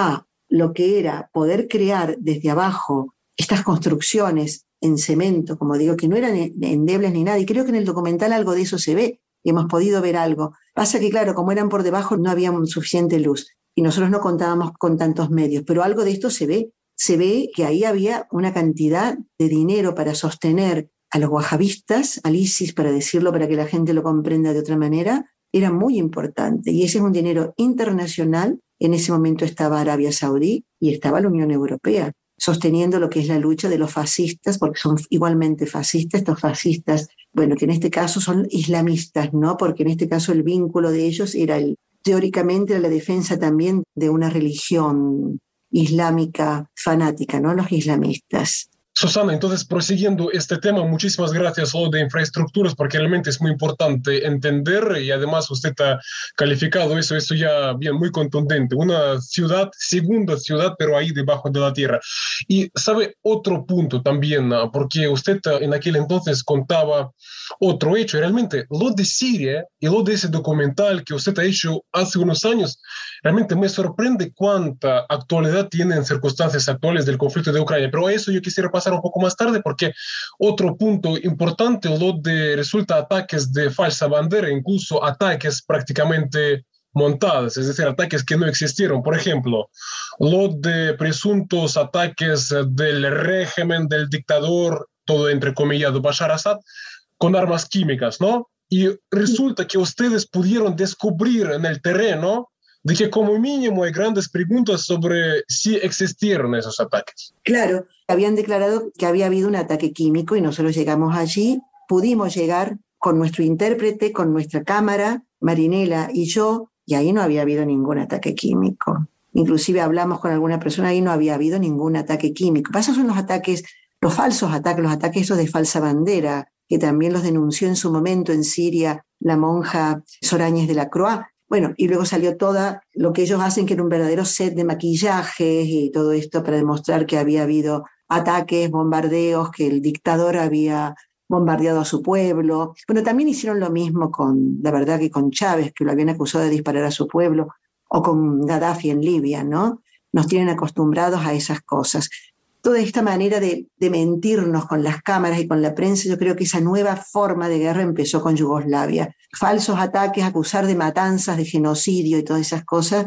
lo que era poder crear desde abajo estas construcciones en cemento, como digo, que no eran endebles ni nada, y creo que en el documental algo de eso se ve, hemos podido ver algo. Pasa que, claro, como eran por debajo no había suficiente luz, y nosotros no contábamos con tantos medios, pero algo de esto se ve. Se ve que ahí había una cantidad de dinero para sostener a los wahabistas, al ISIS, para decirlo, para que la gente lo comprenda de otra manera, era muy importante. Y ese es un dinero internacional. En ese momento estaba Arabia Saudí y estaba la Unión Europea, sosteniendo lo que es la lucha de los fascistas, porque son igualmente fascistas, estos fascistas, bueno, que en este caso son islamistas, ¿no? Porque en este caso el vínculo de ellos era, el, teóricamente, era la defensa también de una religión islámica fanática, ¿no? Los islamistas. Susana, entonces, prosiguiendo este tema, muchísimas gracias a lo de infraestructuras, porque realmente es muy importante entender, y además usted ha calificado eso, eso ya bien, muy contundente. Una ciudad, segunda ciudad, pero ahí debajo de la tierra. Y sabe otro punto también, porque usted en aquel entonces contaba otro hecho, realmente lo de Siria y lo de ese documental que usted ha hecho hace unos años, realmente me sorprende cuánta actualidad tiene en circunstancias actuales del conflicto de Ucrania, pero a eso yo quisiera pasar un poco más tarde, porque otro punto importante, lo de resulta ataques de falsa bandera, incluso ataques prácticamente montados, es decir, ataques que no existieron. Por ejemplo, lo de presuntos ataques del régimen del dictador, todo entrecomillado, Bashar Assad, con armas químicas, ¿no? Y resulta que ustedes pudieron descubrir en el terreno de que como mínimo hay grandes preguntas sobre si existieron esos ataques. Claro, habían declarado que había habido un ataque químico y nosotros llegamos allí, pudimos llegar con nuestro intérprete, con nuestra cámara, Marinela y yo, y ahí no había habido ningún ataque químico. Inclusive hablamos con alguna persona y no había habido ningún ataque químico. Pasa son los ataques, los falsos ataques, los ataques esos de falsa bandera, que también los denunció en su momento en Siria la monja Soráñez de la Croix. Bueno, y luego salió todo lo que ellos hacen, que era un verdadero set de maquillajes y todo esto para demostrar que había habido ataques, bombardeos, que el dictador había bombardeado a su pueblo. Bueno, también hicieron lo mismo con, la verdad, que con Chávez, que lo habían acusado de disparar a su pueblo, o con Gaddafi en Libia, ¿no? Nos tienen acostumbrados a esas cosas. Toda esta manera de, de mentirnos con las cámaras y con la prensa, yo creo que esa nueva forma de guerra empezó con Yugoslavia. Falsos ataques, acusar de matanzas, de genocidio y todas esas cosas,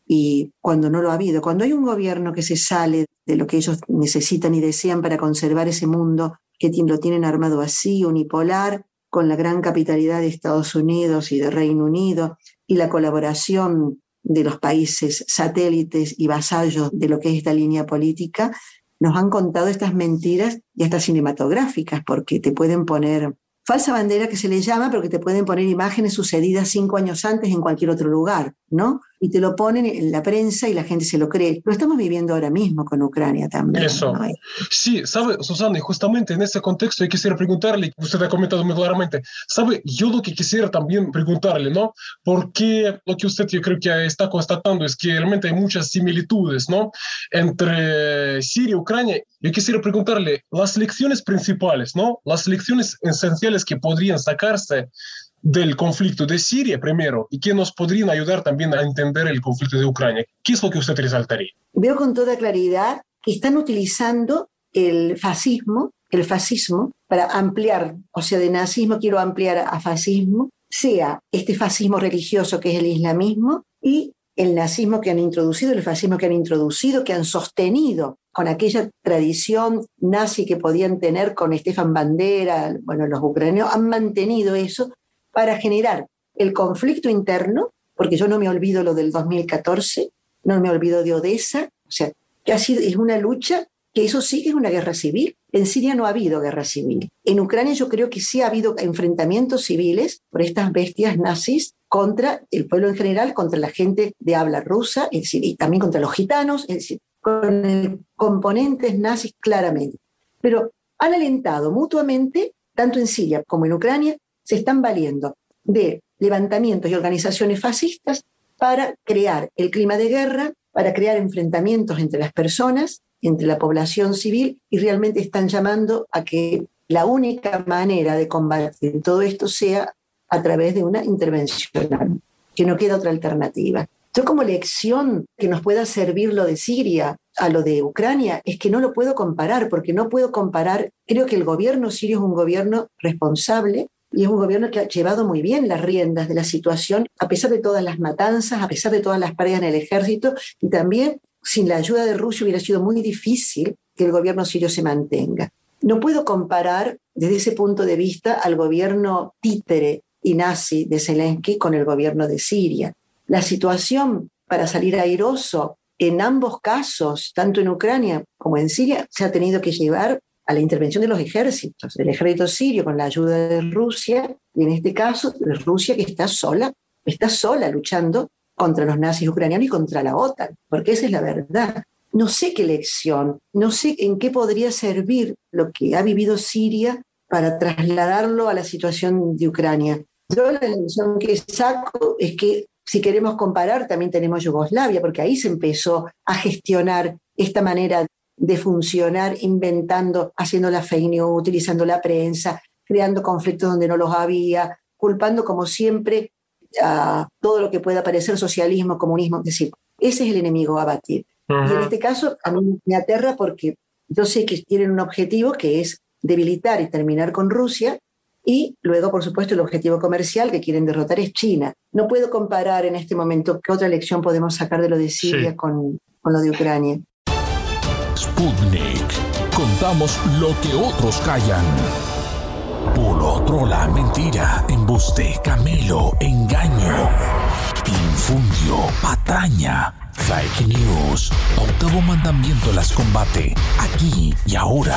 y cuando no lo ha habido. Cuando hay un gobierno que se sale de lo que ellos necesitan y desean para conservar ese mundo, que lo tienen armado así, unipolar, con la gran capitalidad de Estados Unidos y de Reino Unido, y la colaboración de los países satélites y vasallos de lo que es esta línea política, nos han contado estas mentiras y hasta cinematográficas, porque te pueden poner falsa bandera, que se le llama, pero que te pueden poner imágenes sucedidas cinco años antes en cualquier otro lugar, ¿no? Y te lo ponen en la prensa y la gente se lo cree. Lo estamos viviendo ahora mismo con Ucrania también. Eso. ¿No? Sí, sabe, Susana, y justamente en ese contexto yo quisiera preguntarle, usted ha comentado muy claramente, sabe, yo lo que quisiera también preguntarle, ¿no? Porque lo que usted yo creo que está constatando es que realmente hay muchas similitudes, ¿no? Entre Siria y Ucrania. Yo quisiera preguntarle las lecciones principales, ¿no? Las lecciones esenciales que podrían sacarse del conflicto de Siria primero y que nos podrían ayudar también a entender el conflicto de Ucrania. ¿Qué es lo que usted resaltaría? Veo con toda claridad que están utilizando el fascismo, el fascismo para ampliar, o sea, de nazismo quiero ampliar a fascismo, sea este fascismo religioso que es el islamismo y el nazismo que han introducido, el fascismo que han introducido, que han sostenido con aquella tradición nazi que podían tener con Stefan Bandera, bueno, los ucranianos han mantenido eso para generar el conflicto interno, porque yo no me olvido lo del dos mil catorce, no me olvido de Odessa, o sea, que ha sido, es una lucha que eso sí que es una guerra civil. En Siria no ha habido guerra civil. En Ucrania yo creo que sí ha habido enfrentamientos civiles por estas bestias nazis contra el pueblo en general, contra la gente de habla rusa, es decir, y también contra los gitanos, es decir, con el componentes nazis claramente. Pero han alentado mutuamente, tanto en Siria como en Ucrania, se están valiendo de levantamientos y organizaciones fascistas para crear el clima de guerra, para crear enfrentamientos entre las personas, entre la población civil, y realmente están llamando a que la única manera de combatir todo esto sea a través de una intervención, que no queda otra alternativa. Yo como lección que nos pueda servir lo de Siria a lo de Ucrania es que no lo puedo comparar, porque no puedo comparar, creo que el gobierno sirio es un gobierno responsable y es un gobierno que ha llevado muy bien las riendas de la situación, a pesar de todas las matanzas, a pesar de todas las pérdidas en el ejército, y también sin la ayuda de Rusia hubiera sido muy difícil que el gobierno sirio se mantenga. No puedo comparar desde ese punto de vista al gobierno títere y nazi de Zelensky con el gobierno de Siria. La situación para salir airoso en ambos casos, tanto en Ucrania como en Siria, se ha tenido que llevar a la intervención de los ejércitos, del ejército sirio con la ayuda de Rusia, y en este caso de Rusia que está sola, está sola luchando contra los nazis ucranianos y contra la OTAN, porque esa es la verdad. No sé qué lección, no sé en qué podría servir lo que ha vivido Siria para trasladarlo a la situación de Ucrania. Yo la lección que saco es que si queremos comparar, también tenemos Yugoslavia, porque ahí se empezó a gestionar esta manera de funcionar, inventando, haciendo la fake news, utilizando la prensa, creando conflictos donde no los había, culpando como siempre a todo lo que pueda parecer socialismo, comunismo. Es decir, ese es el enemigo a batir. Uh-huh. Y en este caso a mí me aterra porque yo sé que tienen un objetivo que es debilitar y terminar con Rusia, y luego, por supuesto, el objetivo comercial que quieren derrotar es China. No puedo comparar en este momento qué otra lección podemos sacar de lo de Siria sí. con, con lo de Ucrania. Sputnik. Contamos lo que otros callan. Por otro, la mentira, embuste, camelo, engaño, infundio, patraña, fake news. Octavo mandamiento las combate, aquí y ahora.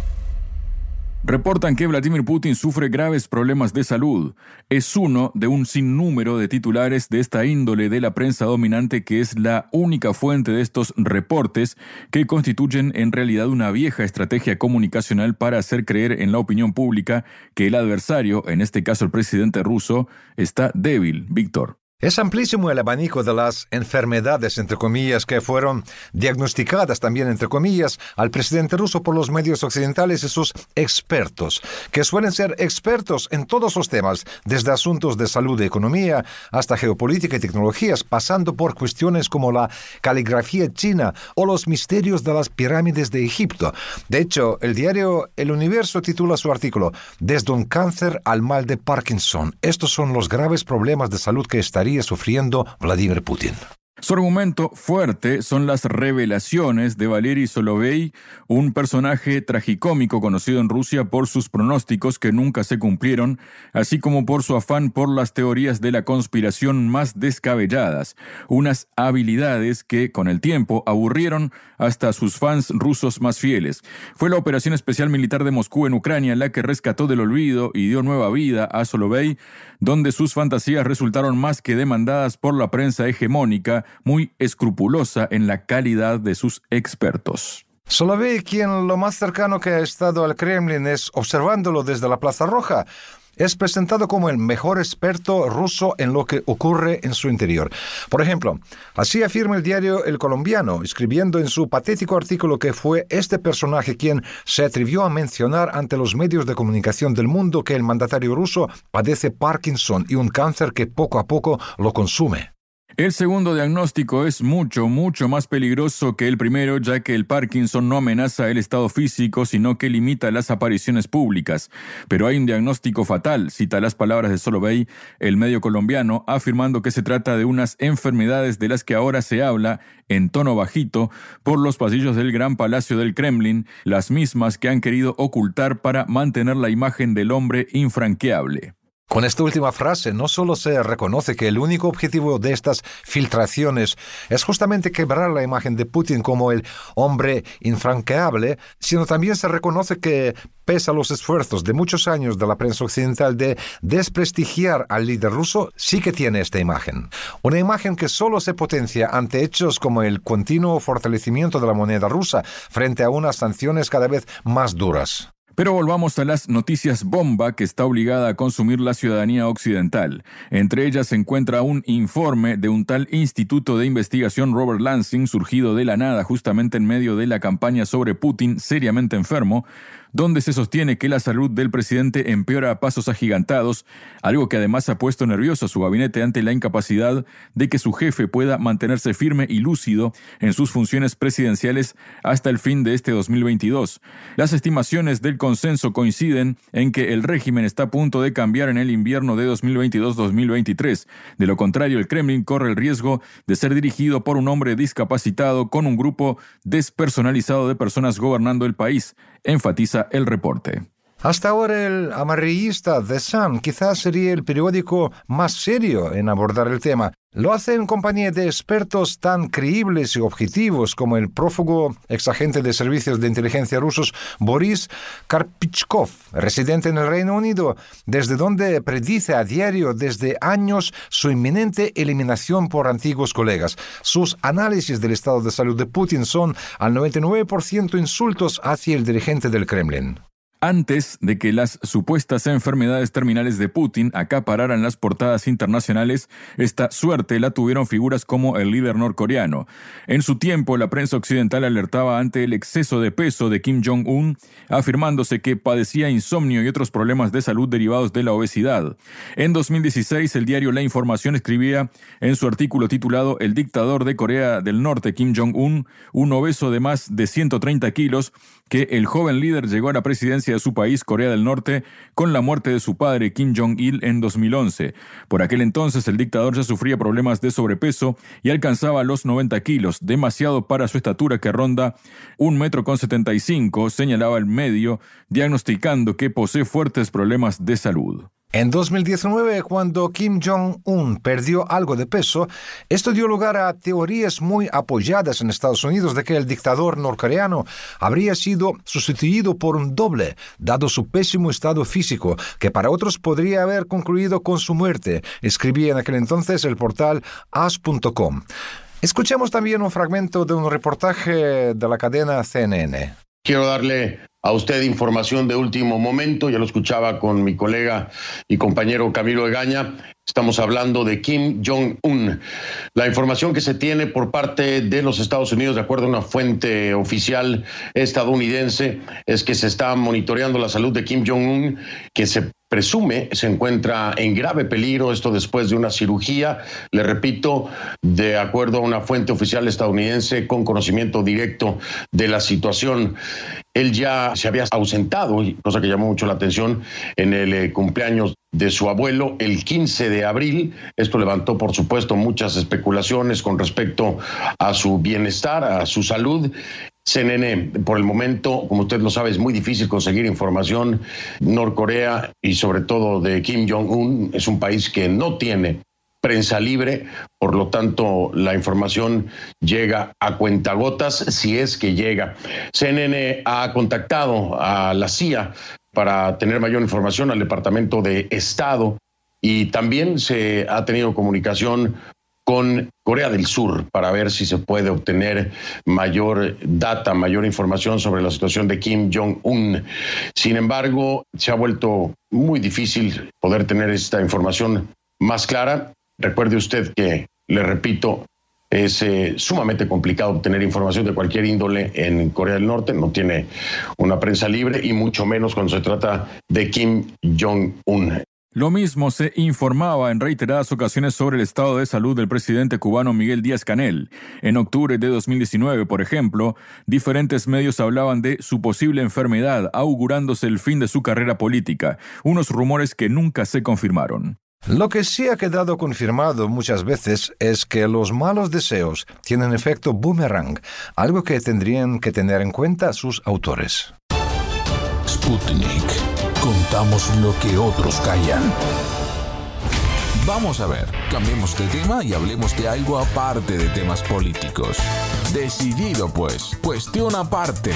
Reportan que Vladimir Putin sufre graves problemas de salud. Es uno de un sinnúmero de titulares de esta índole de la prensa dominante que es la única fuente de estos reportes que constituyen en realidad una vieja estrategia comunicacional para hacer creer en la opinión pública que el adversario, en este caso el presidente ruso, está débil. Víctor. Es amplísimo el abanico de las enfermedades, entre comillas, que fueron diagnosticadas también, entre comillas, al presidente ruso por los medios occidentales y sus expertos, que suelen ser expertos en todos los temas, desde asuntos de salud y economía hasta geopolítica y tecnologías, pasando por cuestiones como la caligrafía china o los misterios de las pirámides de Egipto. De hecho, el diario El Universo titula su artículo «Desde un cáncer al mal de Parkinson». Estos son los graves problemas de salud que estarían sufriendo Vladimir Putin. Su argumento fuerte son las revelaciones de Valery Solovey, un personaje tragicómico conocido en Rusia por sus pronósticos que nunca se cumplieron, así como por su afán por las teorías de la conspiración más descabelladas, unas habilidades que, con el tiempo, aburrieron hasta a sus fans rusos más fieles. Fue la operación especial militar de Moscú en Ucrania la que rescató del olvido y dio nueva vida a Solovey, donde sus fantasías resultaron más que demandadas por la prensa hegemónica, muy escrupulosa en la calidad de sus expertos. Solovey, quien lo más cercano que ha estado al Kremlin es observándolo desde la Plaza Roja, es presentado como el mejor experto ruso en lo que ocurre en su interior. Por ejemplo, así afirma el diario El Colombiano, escribiendo en su patético artículo que fue este personaje quien se atrevió a mencionar ante los medios de comunicación del mundo que el mandatario ruso padece Parkinson y un cáncer que poco a poco lo consume. El segundo diagnóstico es mucho, mucho más peligroso que el primero, ya que el Parkinson no amenaza el estado físico, sino que limita las apariciones públicas. Pero hay un diagnóstico fatal, cita las palabras de Solovey, el medio colombiano, afirmando que se trata de unas enfermedades de las que ahora se habla, en tono bajito, por los pasillos del Gran Palacio del Kremlin, las mismas que han querido ocultar para mantener la imagen del hombre infranqueable. Con esta última frase no solo se reconoce que el único objetivo de estas filtraciones es justamente quebrar la imagen de Putin como el hombre infranqueable, sino también se reconoce que, pese a los esfuerzos de muchos años de la prensa occidental de desprestigiar al líder ruso, sí que tiene esta imagen. Una imagen que solo se potencia ante hechos como el continuo fortalecimiento de la moneda rusa frente a unas sanciones cada vez más duras. Pero volvamos a las noticias bomba que está obligada a consumir la ciudadanía occidental. Entre ellas se encuentra un informe de un tal Instituto de Investigación Robert Lansing, surgido de la nada justamente en medio de la campaña sobre Putin seriamente enfermo, donde se sostiene que la salud del presidente empeora a pasos agigantados, algo que además ha puesto nervioso a su gabinete ante la incapacidad de que su jefe pueda mantenerse firme y lúcido en sus funciones presidenciales hasta el fin de este dos mil veintidós. Las estimaciones del consenso coinciden en que el régimen está a punto de cambiar en el invierno de dos mil veintidós dos mil veintitrés. De lo contrario, el Kremlin corre el riesgo de ser dirigido por un hombre discapacitado con un grupo despersonalizado de personas gobernando el país, enfatiza el reporte. Hasta ahora el amarillista The Sun quizás sería el periódico más serio en abordar el tema. Lo hace en compañía de expertos tan creíbles y objetivos como el prófugo exagente de servicios de inteligencia rusos Boris Karpichkov, residente en el Reino Unido, desde donde predice a diario desde años su inminente eliminación por antiguos colegas. Sus análisis del estado de salud de Putin son al noventa y nueve por ciento insultos hacia el dirigente del Kremlin. Antes de que las supuestas enfermedades terminales de Putin acapararan las portadas internacionales, esta suerte la tuvieron figuras como el líder norcoreano. En su tiempo, la prensa occidental alertaba ante el exceso de peso de Kim Jong-un, afirmándose que padecía insomnio y otros problemas de salud derivados de la obesidad. En dos mil dieciséis, el diario La Información escribía en su artículo titulado «El dictador de Corea del Norte, Kim Jong-un, un obeso de más de ciento treinta kilos», que el joven líder llegó a la presidencia de su país, Corea del Norte, con la muerte de su padre, Kim Jong-il, en dos mil once. Por aquel entonces, el dictador ya sufría problemas de sobrepeso y alcanzaba los noventa kilos, demasiado para su estatura que ronda un metro con setenta y cinco, señalaba el medio, diagnosticando que posee fuertes problemas de salud. En dos mil diecinueve, cuando Kim Jong-un perdió algo de peso, esto dio lugar a teorías muy apoyadas en Estados Unidos de que el dictador norcoreano habría sido sustituido por un doble, dado su pésimo estado físico, que para otros podría haber concluido con su muerte, escribía en aquel entonces el portal as punto com. Escuchemos también un fragmento de un reportaje de la cadena C N N. Quiero darle a usted información de último momento, ya lo escuchaba con mi colega y compañero Camilo Egaña. Estamos hablando de Kim Jong-un. La información que se tiene por parte de los Estados Unidos, de acuerdo a una fuente oficial estadounidense, es que se está monitoreando la salud de Kim Jong-un, que se presume se encuentra en grave peligro, esto después de una cirugía. Le repito, de acuerdo a una fuente oficial estadounidense con conocimiento directo de la situación. Él ya se había ausentado, cosa que llamó mucho la atención, en el eh, cumpleaños de su abuelo el quince de abril. Esto levantó, por supuesto, muchas especulaciones con respecto a su bienestar, a su salud. C N N, por el momento, como usted lo sabe, es muy difícil conseguir información. Norcorea y sobre todo de Kim Jong-un es un país que no tiene prensa libre, por lo tanto la información llega a cuentagotas, si es que llega. C N N ha contactado a la C I A para tener mayor información, al Departamento de Estado, y también se ha tenido comunicación con Corea del Sur para ver si se puede obtener mayor data, mayor información sobre la situación de Kim Jong-un. Sin embargo, se ha vuelto muy difícil poder tener esta información más clara. Recuerde usted que, le repito, es eh, sumamente complicado obtener información de cualquier índole en Corea del Norte. No tiene una prensa libre y mucho menos cuando se trata de Kim Jong-un. Lo mismo se informaba en reiteradas ocasiones sobre el estado de salud del presidente cubano Miguel Díaz-Canel. En octubre de dos mil diecinueve, por ejemplo, diferentes medios hablaban de su posible enfermedad, augurándose el fin de su carrera política, unos rumores que nunca se confirmaron. Lo que sí ha quedado confirmado muchas veces es que los malos deseos tienen efecto boomerang, algo que tendrían que tener en cuenta sus autores. Sputnik. Contamos lo que otros callan. Vamos a ver, cambiemos de tema y hablemos de algo aparte de temas políticos. Decidido pues, cuestión aparte.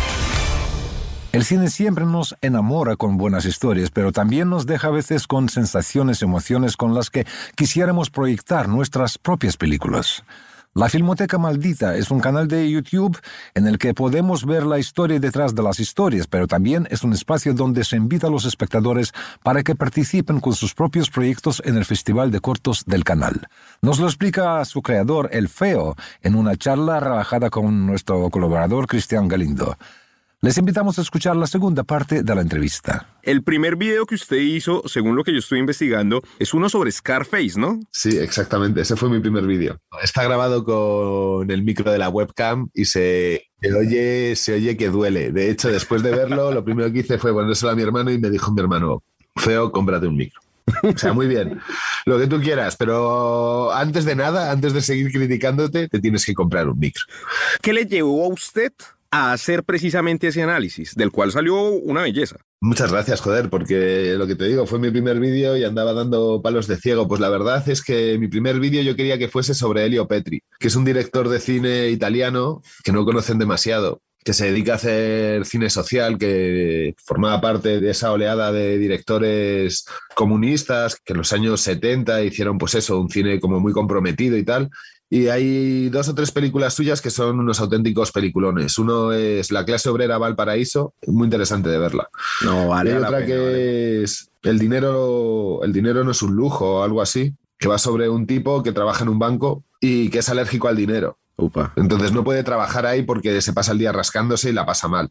El cine siempre nos enamora con buenas historias, pero también nos deja a veces con sensaciones, emociones con las que quisiéramos proyectar nuestras propias películas. La Filmoteca Maldita es un canal de YouTube en el que podemos ver la historia detrás de las historias, pero también es un espacio donde se invita a los espectadores para que participen con sus propios proyectos en el Festival de Cortos del canal. Nos lo explica su creador, El Feo, en una charla relajada con nuestro colaborador Cristian Galindo. Les invitamos a escuchar la segunda parte de la entrevista. El primer video que usted hizo, según lo que yo estoy investigando, es uno sobre Scarface, ¿no? Sí, exactamente. Ese fue mi primer vídeo. Está grabado con el micro de la webcam y se, se, oye, se oye que duele. De hecho, después de verlo, lo primero que hice fue ponérselo a mi hermano y me dijo mi hermano, feo, cómprate un micro. O sea, muy bien, lo que tú quieras, pero antes de nada, antes de seguir criticándote, te tienes que comprar un micro. ¿Qué le llevó a usted a hacer precisamente ese análisis, del cual salió una belleza? Muchas gracias, joder, porque lo que te digo, fue mi primer vídeo y andaba dando palos de ciego. Pues la verdad es que mi primer vídeo yo quería que fuese sobre Elio Petri, que es un director de cine italiano que no conocen demasiado, que se dedica a hacer cine social, que formaba parte de esa oleada de directores comunistas que en los años setenta hicieron, pues eso, un cine como muy comprometido y tal. Y hay dos o tres películas suyas que son unos auténticos peliculones. Uno es La clase obrera va al paraíso, muy interesante de verla. No, vale. Y hay otra pena, que vale. es el dinero, el dinero no es un lujo o algo así, que va sobre un tipo que trabaja en un banco y que es alérgico al dinero. Upa. Entonces no puede trabajar ahí porque se pasa el día rascándose y la pasa mal.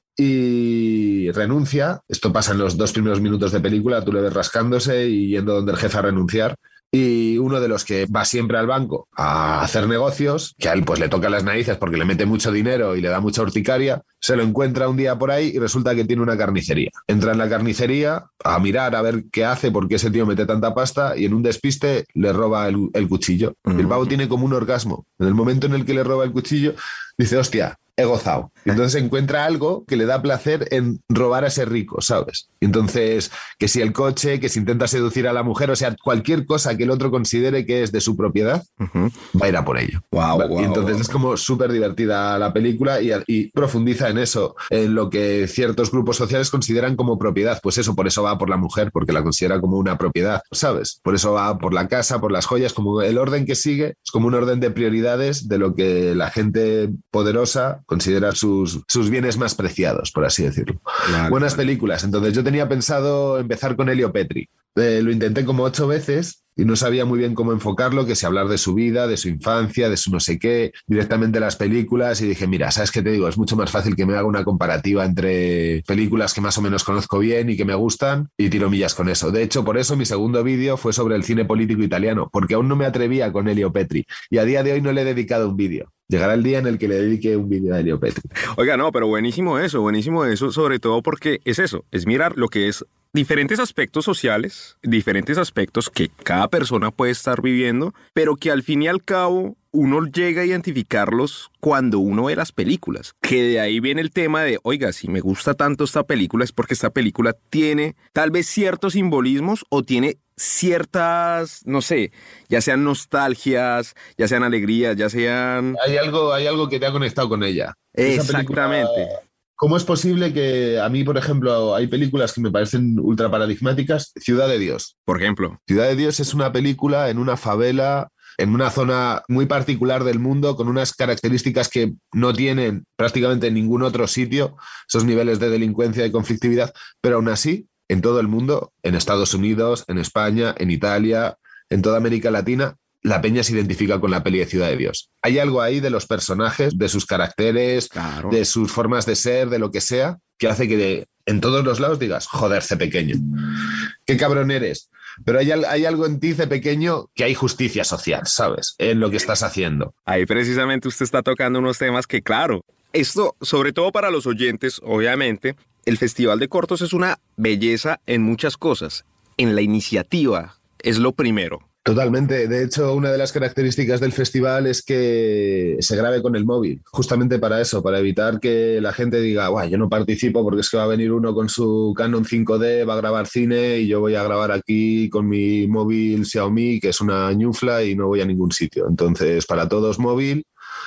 Y renuncia, esto pasa en los dos primeros minutos de película, tú le ves rascándose y yendo donde el jefe a renunciar. Y uno de los que va siempre al banco a hacer negocios, que a él pues le toca las narices porque le mete mucho dinero y le da mucha urticaria, se lo encuentra un día por ahí y resulta que tiene una carnicería. Entra en la carnicería a mirar, a ver qué hace, por qué ese tío mete tanta pasta, y en un despiste le roba el, el cuchillo. Uh-huh. Y el pavo tiene como un orgasmo. En el momento en el que le roba el cuchillo, dice, hostia, he gozado. Y entonces encuentra algo que le da placer en robar a ese rico, ¿sabes? Y entonces, que si el coche, que si intenta seducir a la mujer, o sea, cualquier cosa que el otro considere que es de su propiedad, uh-huh. va a ir a por ello. Wow, ¿vale? wow, y entonces wow. es como súper divertida la película y, y profundiza en eso, en lo que ciertos grupos sociales consideran como propiedad. Pues eso, por eso va por la mujer, porque la considera como una propiedad, ¿sabes? Por eso va por la casa, por las joyas, como el orden que sigue, es como un orden de prioridades de lo que la gente poderosa considera sus, sus bienes más preciados, por así decirlo. Vale, Buenas vale. películas. Entonces yo tenía pensado empezar con Elio Petri. Eh, lo intenté como ocho veces y no sabía muy bien cómo enfocarlo, que si hablar de su vida, de su infancia, de su no sé qué, directamente las películas, y dije, mira, ¿sabes qué te digo? Es mucho más fácil que me haga una comparativa entre películas que más o menos conozco bien y que me gustan y tiro millas con eso. De hecho, por eso mi segundo vídeo fue sobre el cine político italiano, porque aún no me atrevía con Elio Petri y a día de hoy no le he dedicado un vídeo. Llegará el día en el que le dedique un vídeo a Elio Petri. Oiga, no, pero buenísimo eso, buenísimo eso, sobre todo porque es eso, es mirar lo que es diferentes aspectos sociales, diferentes aspectos que cada persona puede estar viviendo, pero que al fin y al cabo uno llega a identificarlos cuando uno ve las películas. Que de ahí viene el tema de, oiga, si me gusta tanto esta película es porque esta película tiene tal vez ciertos simbolismos o tiene ciertas, no sé, ya sean nostalgias, ya sean alegrías, ya sean... Hay algo, hay algo que te ha conectado con ella. Exactamente. Película... ¿Cómo es posible que a mí, por ejemplo, hay películas que me parecen ultra paradigmáticas? Ciudad de Dios. Por ejemplo. Ciudad de Dios es una película en una favela, en una zona muy particular del mundo, con unas características que no tienen prácticamente en ningún otro sitio, esos niveles de delincuencia y conflictividad, pero aún así, en todo el mundo, en Estados Unidos, en España, en Italia, en toda América Latina, la peña se identifica con la peli de Ciudad de Dios. Hay algo ahí de los personajes, de sus caracteres, claro. de sus formas de ser, de lo que sea, que hace que de, en todos los lados digas, joder, C pequeño, qué cabrón eres. Pero hay, hay algo en ti, C pequeño, que hay justicia social, ¿sabes? En lo que estás haciendo. Ahí precisamente usted está tocando unos temas que, claro, esto, sobre todo para los oyentes, obviamente, el Festival de Cortos es una belleza en muchas cosas. En la iniciativa es lo primero. Totalmente. De hecho, una de las características del festival es que se grabe con el móvil, justamente para eso, para evitar que la gente diga, guau, yo no participo porque es que va a venir uno con su Canon cinco D, va a grabar cine y yo voy a grabar aquí con mi móvil Xiaomi, que es una ñufla, y no voy a ningún sitio. Entonces, para todos móvil,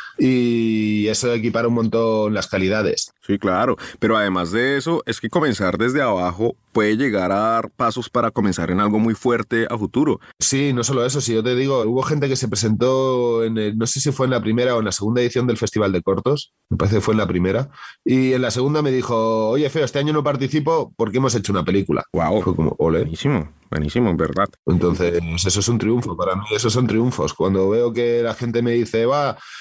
y eso equipara un montón las calidades. Sí, claro, pero además de eso, es que comenzar desde abajo puede llegar a dar pasos para comenzar en algo muy fuerte a futuro. Sí, no solo eso, si yo te digo, hubo gente que se presentó, en el, no sé si fue en la primera o en la segunda edición del Festival de Cortos, me parece que fue en la primera, y en la segunda me dijo, oye, Feo, este año no participo porque hemos hecho una película. Wow, fue como, ole. Buenísimo, buenísimo, en verdad. Entonces, eso es un triunfo, para mí esos son triunfos. Cuando veo que la gente me dice, va, eh,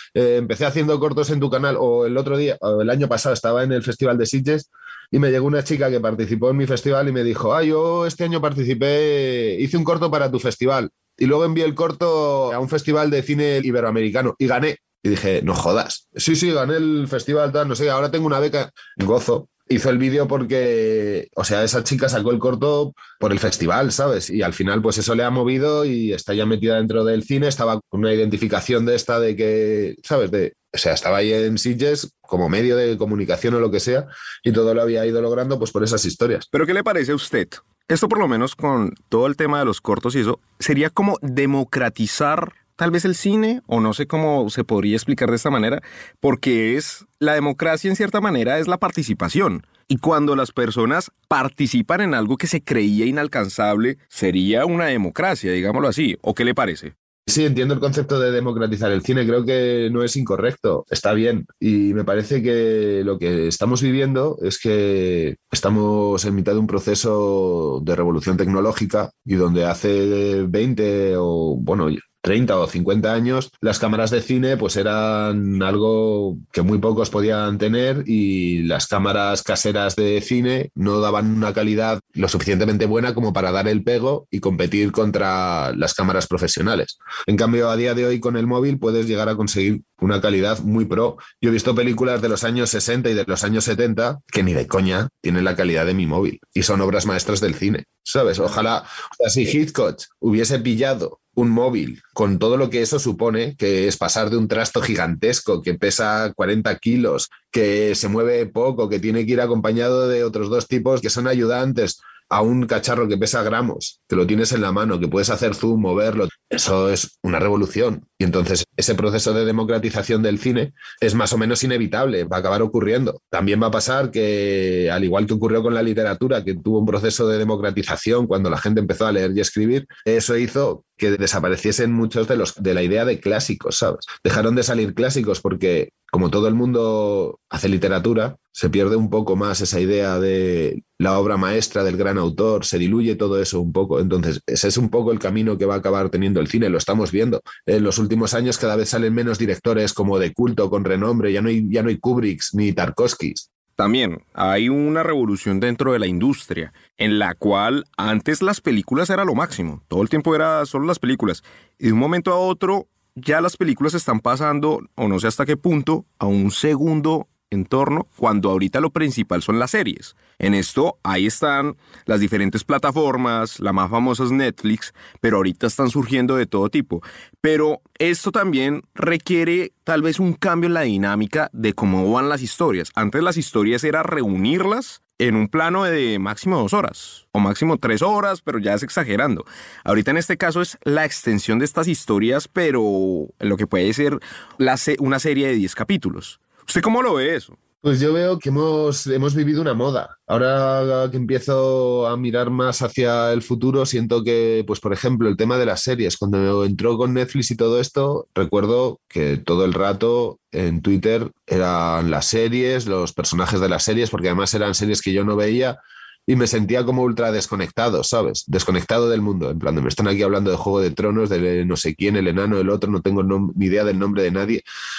empecé haciendo cortos en tu canal, o el otro día, o el año pasado, estaba en el Festival de Sitges y me llegó una chica que participó en mi festival y me dijo, ah, yo este año participé, hice un corto para tu festival y luego envié el corto a un festival de cine iberoamericano y gané. Y dije, no jodas. Sí, sí, gané el festival, tal, no sé, ahora tengo una beca. Gozo. Hizo el vídeo porque, o sea, esa chica sacó el corto por el festival, ¿sabes? Y al final, pues eso le ha movido y está ya metida dentro del cine. Estaba con una identificación de esta de que, ¿sabes? De, o sea, estaba ahí en Sitges como medio de comunicación o lo que sea y todo lo había ido logrando pues por esas historias. ¿Pero qué le parece a usted? Esto por lo menos con todo el tema de los cortos y eso, sería como democratizar tal vez el cine, o no sé cómo se podría explicar de esta manera, porque es la democracia en cierta manera es la participación. Y cuando las personas participan en algo que se creía inalcanzable, sería una democracia, digámoslo así. ¿O qué le parece? Sí, entiendo el concepto de democratizar el cine, creo que no es incorrecto, está bien. Y me parece que lo que estamos viviendo es que estamos en mitad de un proceso de revolución tecnológica y donde hace veinte o, bueno, treinta o cincuenta años, las cámaras de cine pues eran algo que muy pocos podían tener y las cámaras caseras de cine no daban una calidad lo suficientemente buena como para dar el pego y competir contra las cámaras profesionales. En cambio, a día de hoy con el móvil puedes llegar a conseguir una calidad muy pro. Yo he visto películas de los años sesenta y de los años setenta que ni de coña tienen la calidad de mi móvil y son obras maestras del cine, ¿sabes? Ojalá, o sea, si Hitchcock hubiese pillado un móvil con todo lo que eso supone, que es pasar de un trasto gigantesco que pesa cuarenta kilos, que se mueve poco, que tiene que ir acompañado de otros dos tipos que son ayudantes, a un cacharro que pesa gramos, que lo tienes en la mano, que puedes hacer zoom, moverlo. Eso es una revolución. Y entonces ese proceso de democratización del cine es más o menos inevitable, va a acabar ocurriendo. También va a pasar que, al igual que ocurrió con la literatura, que tuvo un proceso de democratización cuando la gente empezó a leer y escribir, eso hizo que desapareciesen muchos de los de la idea de clásicos, ¿sabes? Dejaron de salir clásicos porque, como todo el mundo hace literatura, se pierde un poco más esa idea de la obra maestra del gran autor, se diluye todo eso un poco. Entonces, ese es un poco el camino que va a acabar teniendo el cine, lo estamos viendo. En los últimos años cada vez salen menos directores como de culto, con renombre, ya no hay, ya no hay Kubricks ni Tarkovskis. También hay una revolución dentro de la industria, en la cual antes las películas era lo máximo, todo el tiempo era solo las películas, y de un momento a otro ya las películas están pasando, o no sé hasta qué punto, a un segundo entorno, cuando ahorita lo principal son las series. En esto, ahí están las diferentes plataformas, la más famosa es Netflix, pero ahorita están surgiendo de todo tipo. Pero esto también requiere tal vez un cambio en la dinámica de cómo van las historias. Antes las historias era reunirlas en un plano de máximo dos horas, o máximo tres horas, pero ya es exagerando. Ahorita en este caso es la extensión de estas historias, pero en lo que puede ser la se- una serie de diez capítulos. ¿Usted cómo lo ve eso? Pues yo veo que hemos, hemos vivido una moda. Ahora que empiezo a mirar más hacia el futuro, siento que, pues por ejemplo, el tema de las series, cuando entró con Netflix y todo esto, recuerdo que todo el rato en Twitter eran las series, los personajes de las series, porque además eran series que yo no veía y me sentía como ultra desconectado, ¿sabes? Desconectado del mundo. En plan, me están aquí hablando de Juego de Tronos, de no sé quién, el enano, el otro, no tengo nom- ni idea del nombre de nadie.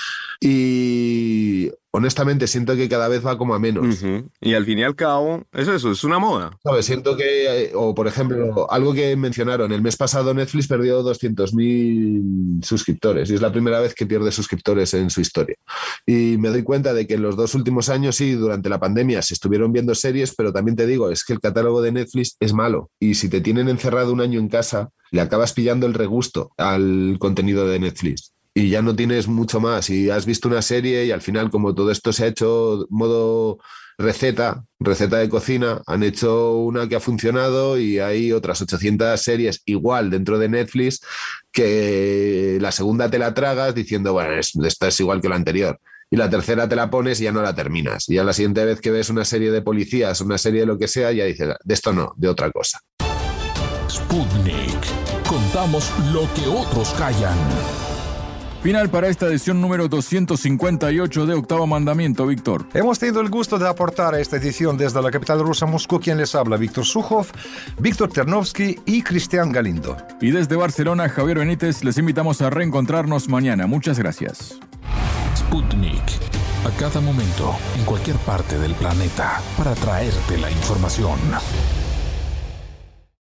Y honestamente siento que cada vez va como a menos. Uh-huh. Y al fin y al cabo, es eso, es una moda. ¿Sabes? Siento que, o por ejemplo, algo que mencionaron, el mes pasado Netflix perdió doscientos mil suscriptores y es la primera vez que pierde suscriptores en su historia. Y me doy cuenta de que en los dos últimos años, sí, durante la pandemia se estuvieron viendo series, pero también te digo, es que el catálogo de Netflix es malo y si te tienen encerrado un año en casa, le acabas pillando el regusto al contenido de Netflix. Y ya no tienes mucho más y has visto una serie y al final, como todo esto se ha hecho modo receta, receta de cocina, han hecho una que ha funcionado y hay otras ochocientas series igual dentro de Netflix que la segunda te la tragas diciendo, bueno, es, esta es igual que la anterior. Y la tercera te la pones y ya no la terminas. Y a la siguiente vez que ves una serie de policías, una serie de lo que sea, ya dices, de esto no, de otra cosa. Sputnik. Contamos lo que otros callan. Final para esta edición número doscientos cincuenta y ocho de Octavo Mandamiento, Víctor. Hemos tenido el gusto de aportar a esta edición desde la capital rusa, Moscú, quien les habla, Víctor Sukhov, Víctor Ternovsky y Cristian Galindo. Y desde Barcelona, Javier Benítez, les invitamos a reencontrarnos mañana. Muchas gracias. Sputnik. A cada momento, en cualquier parte del planeta, para traerte la información.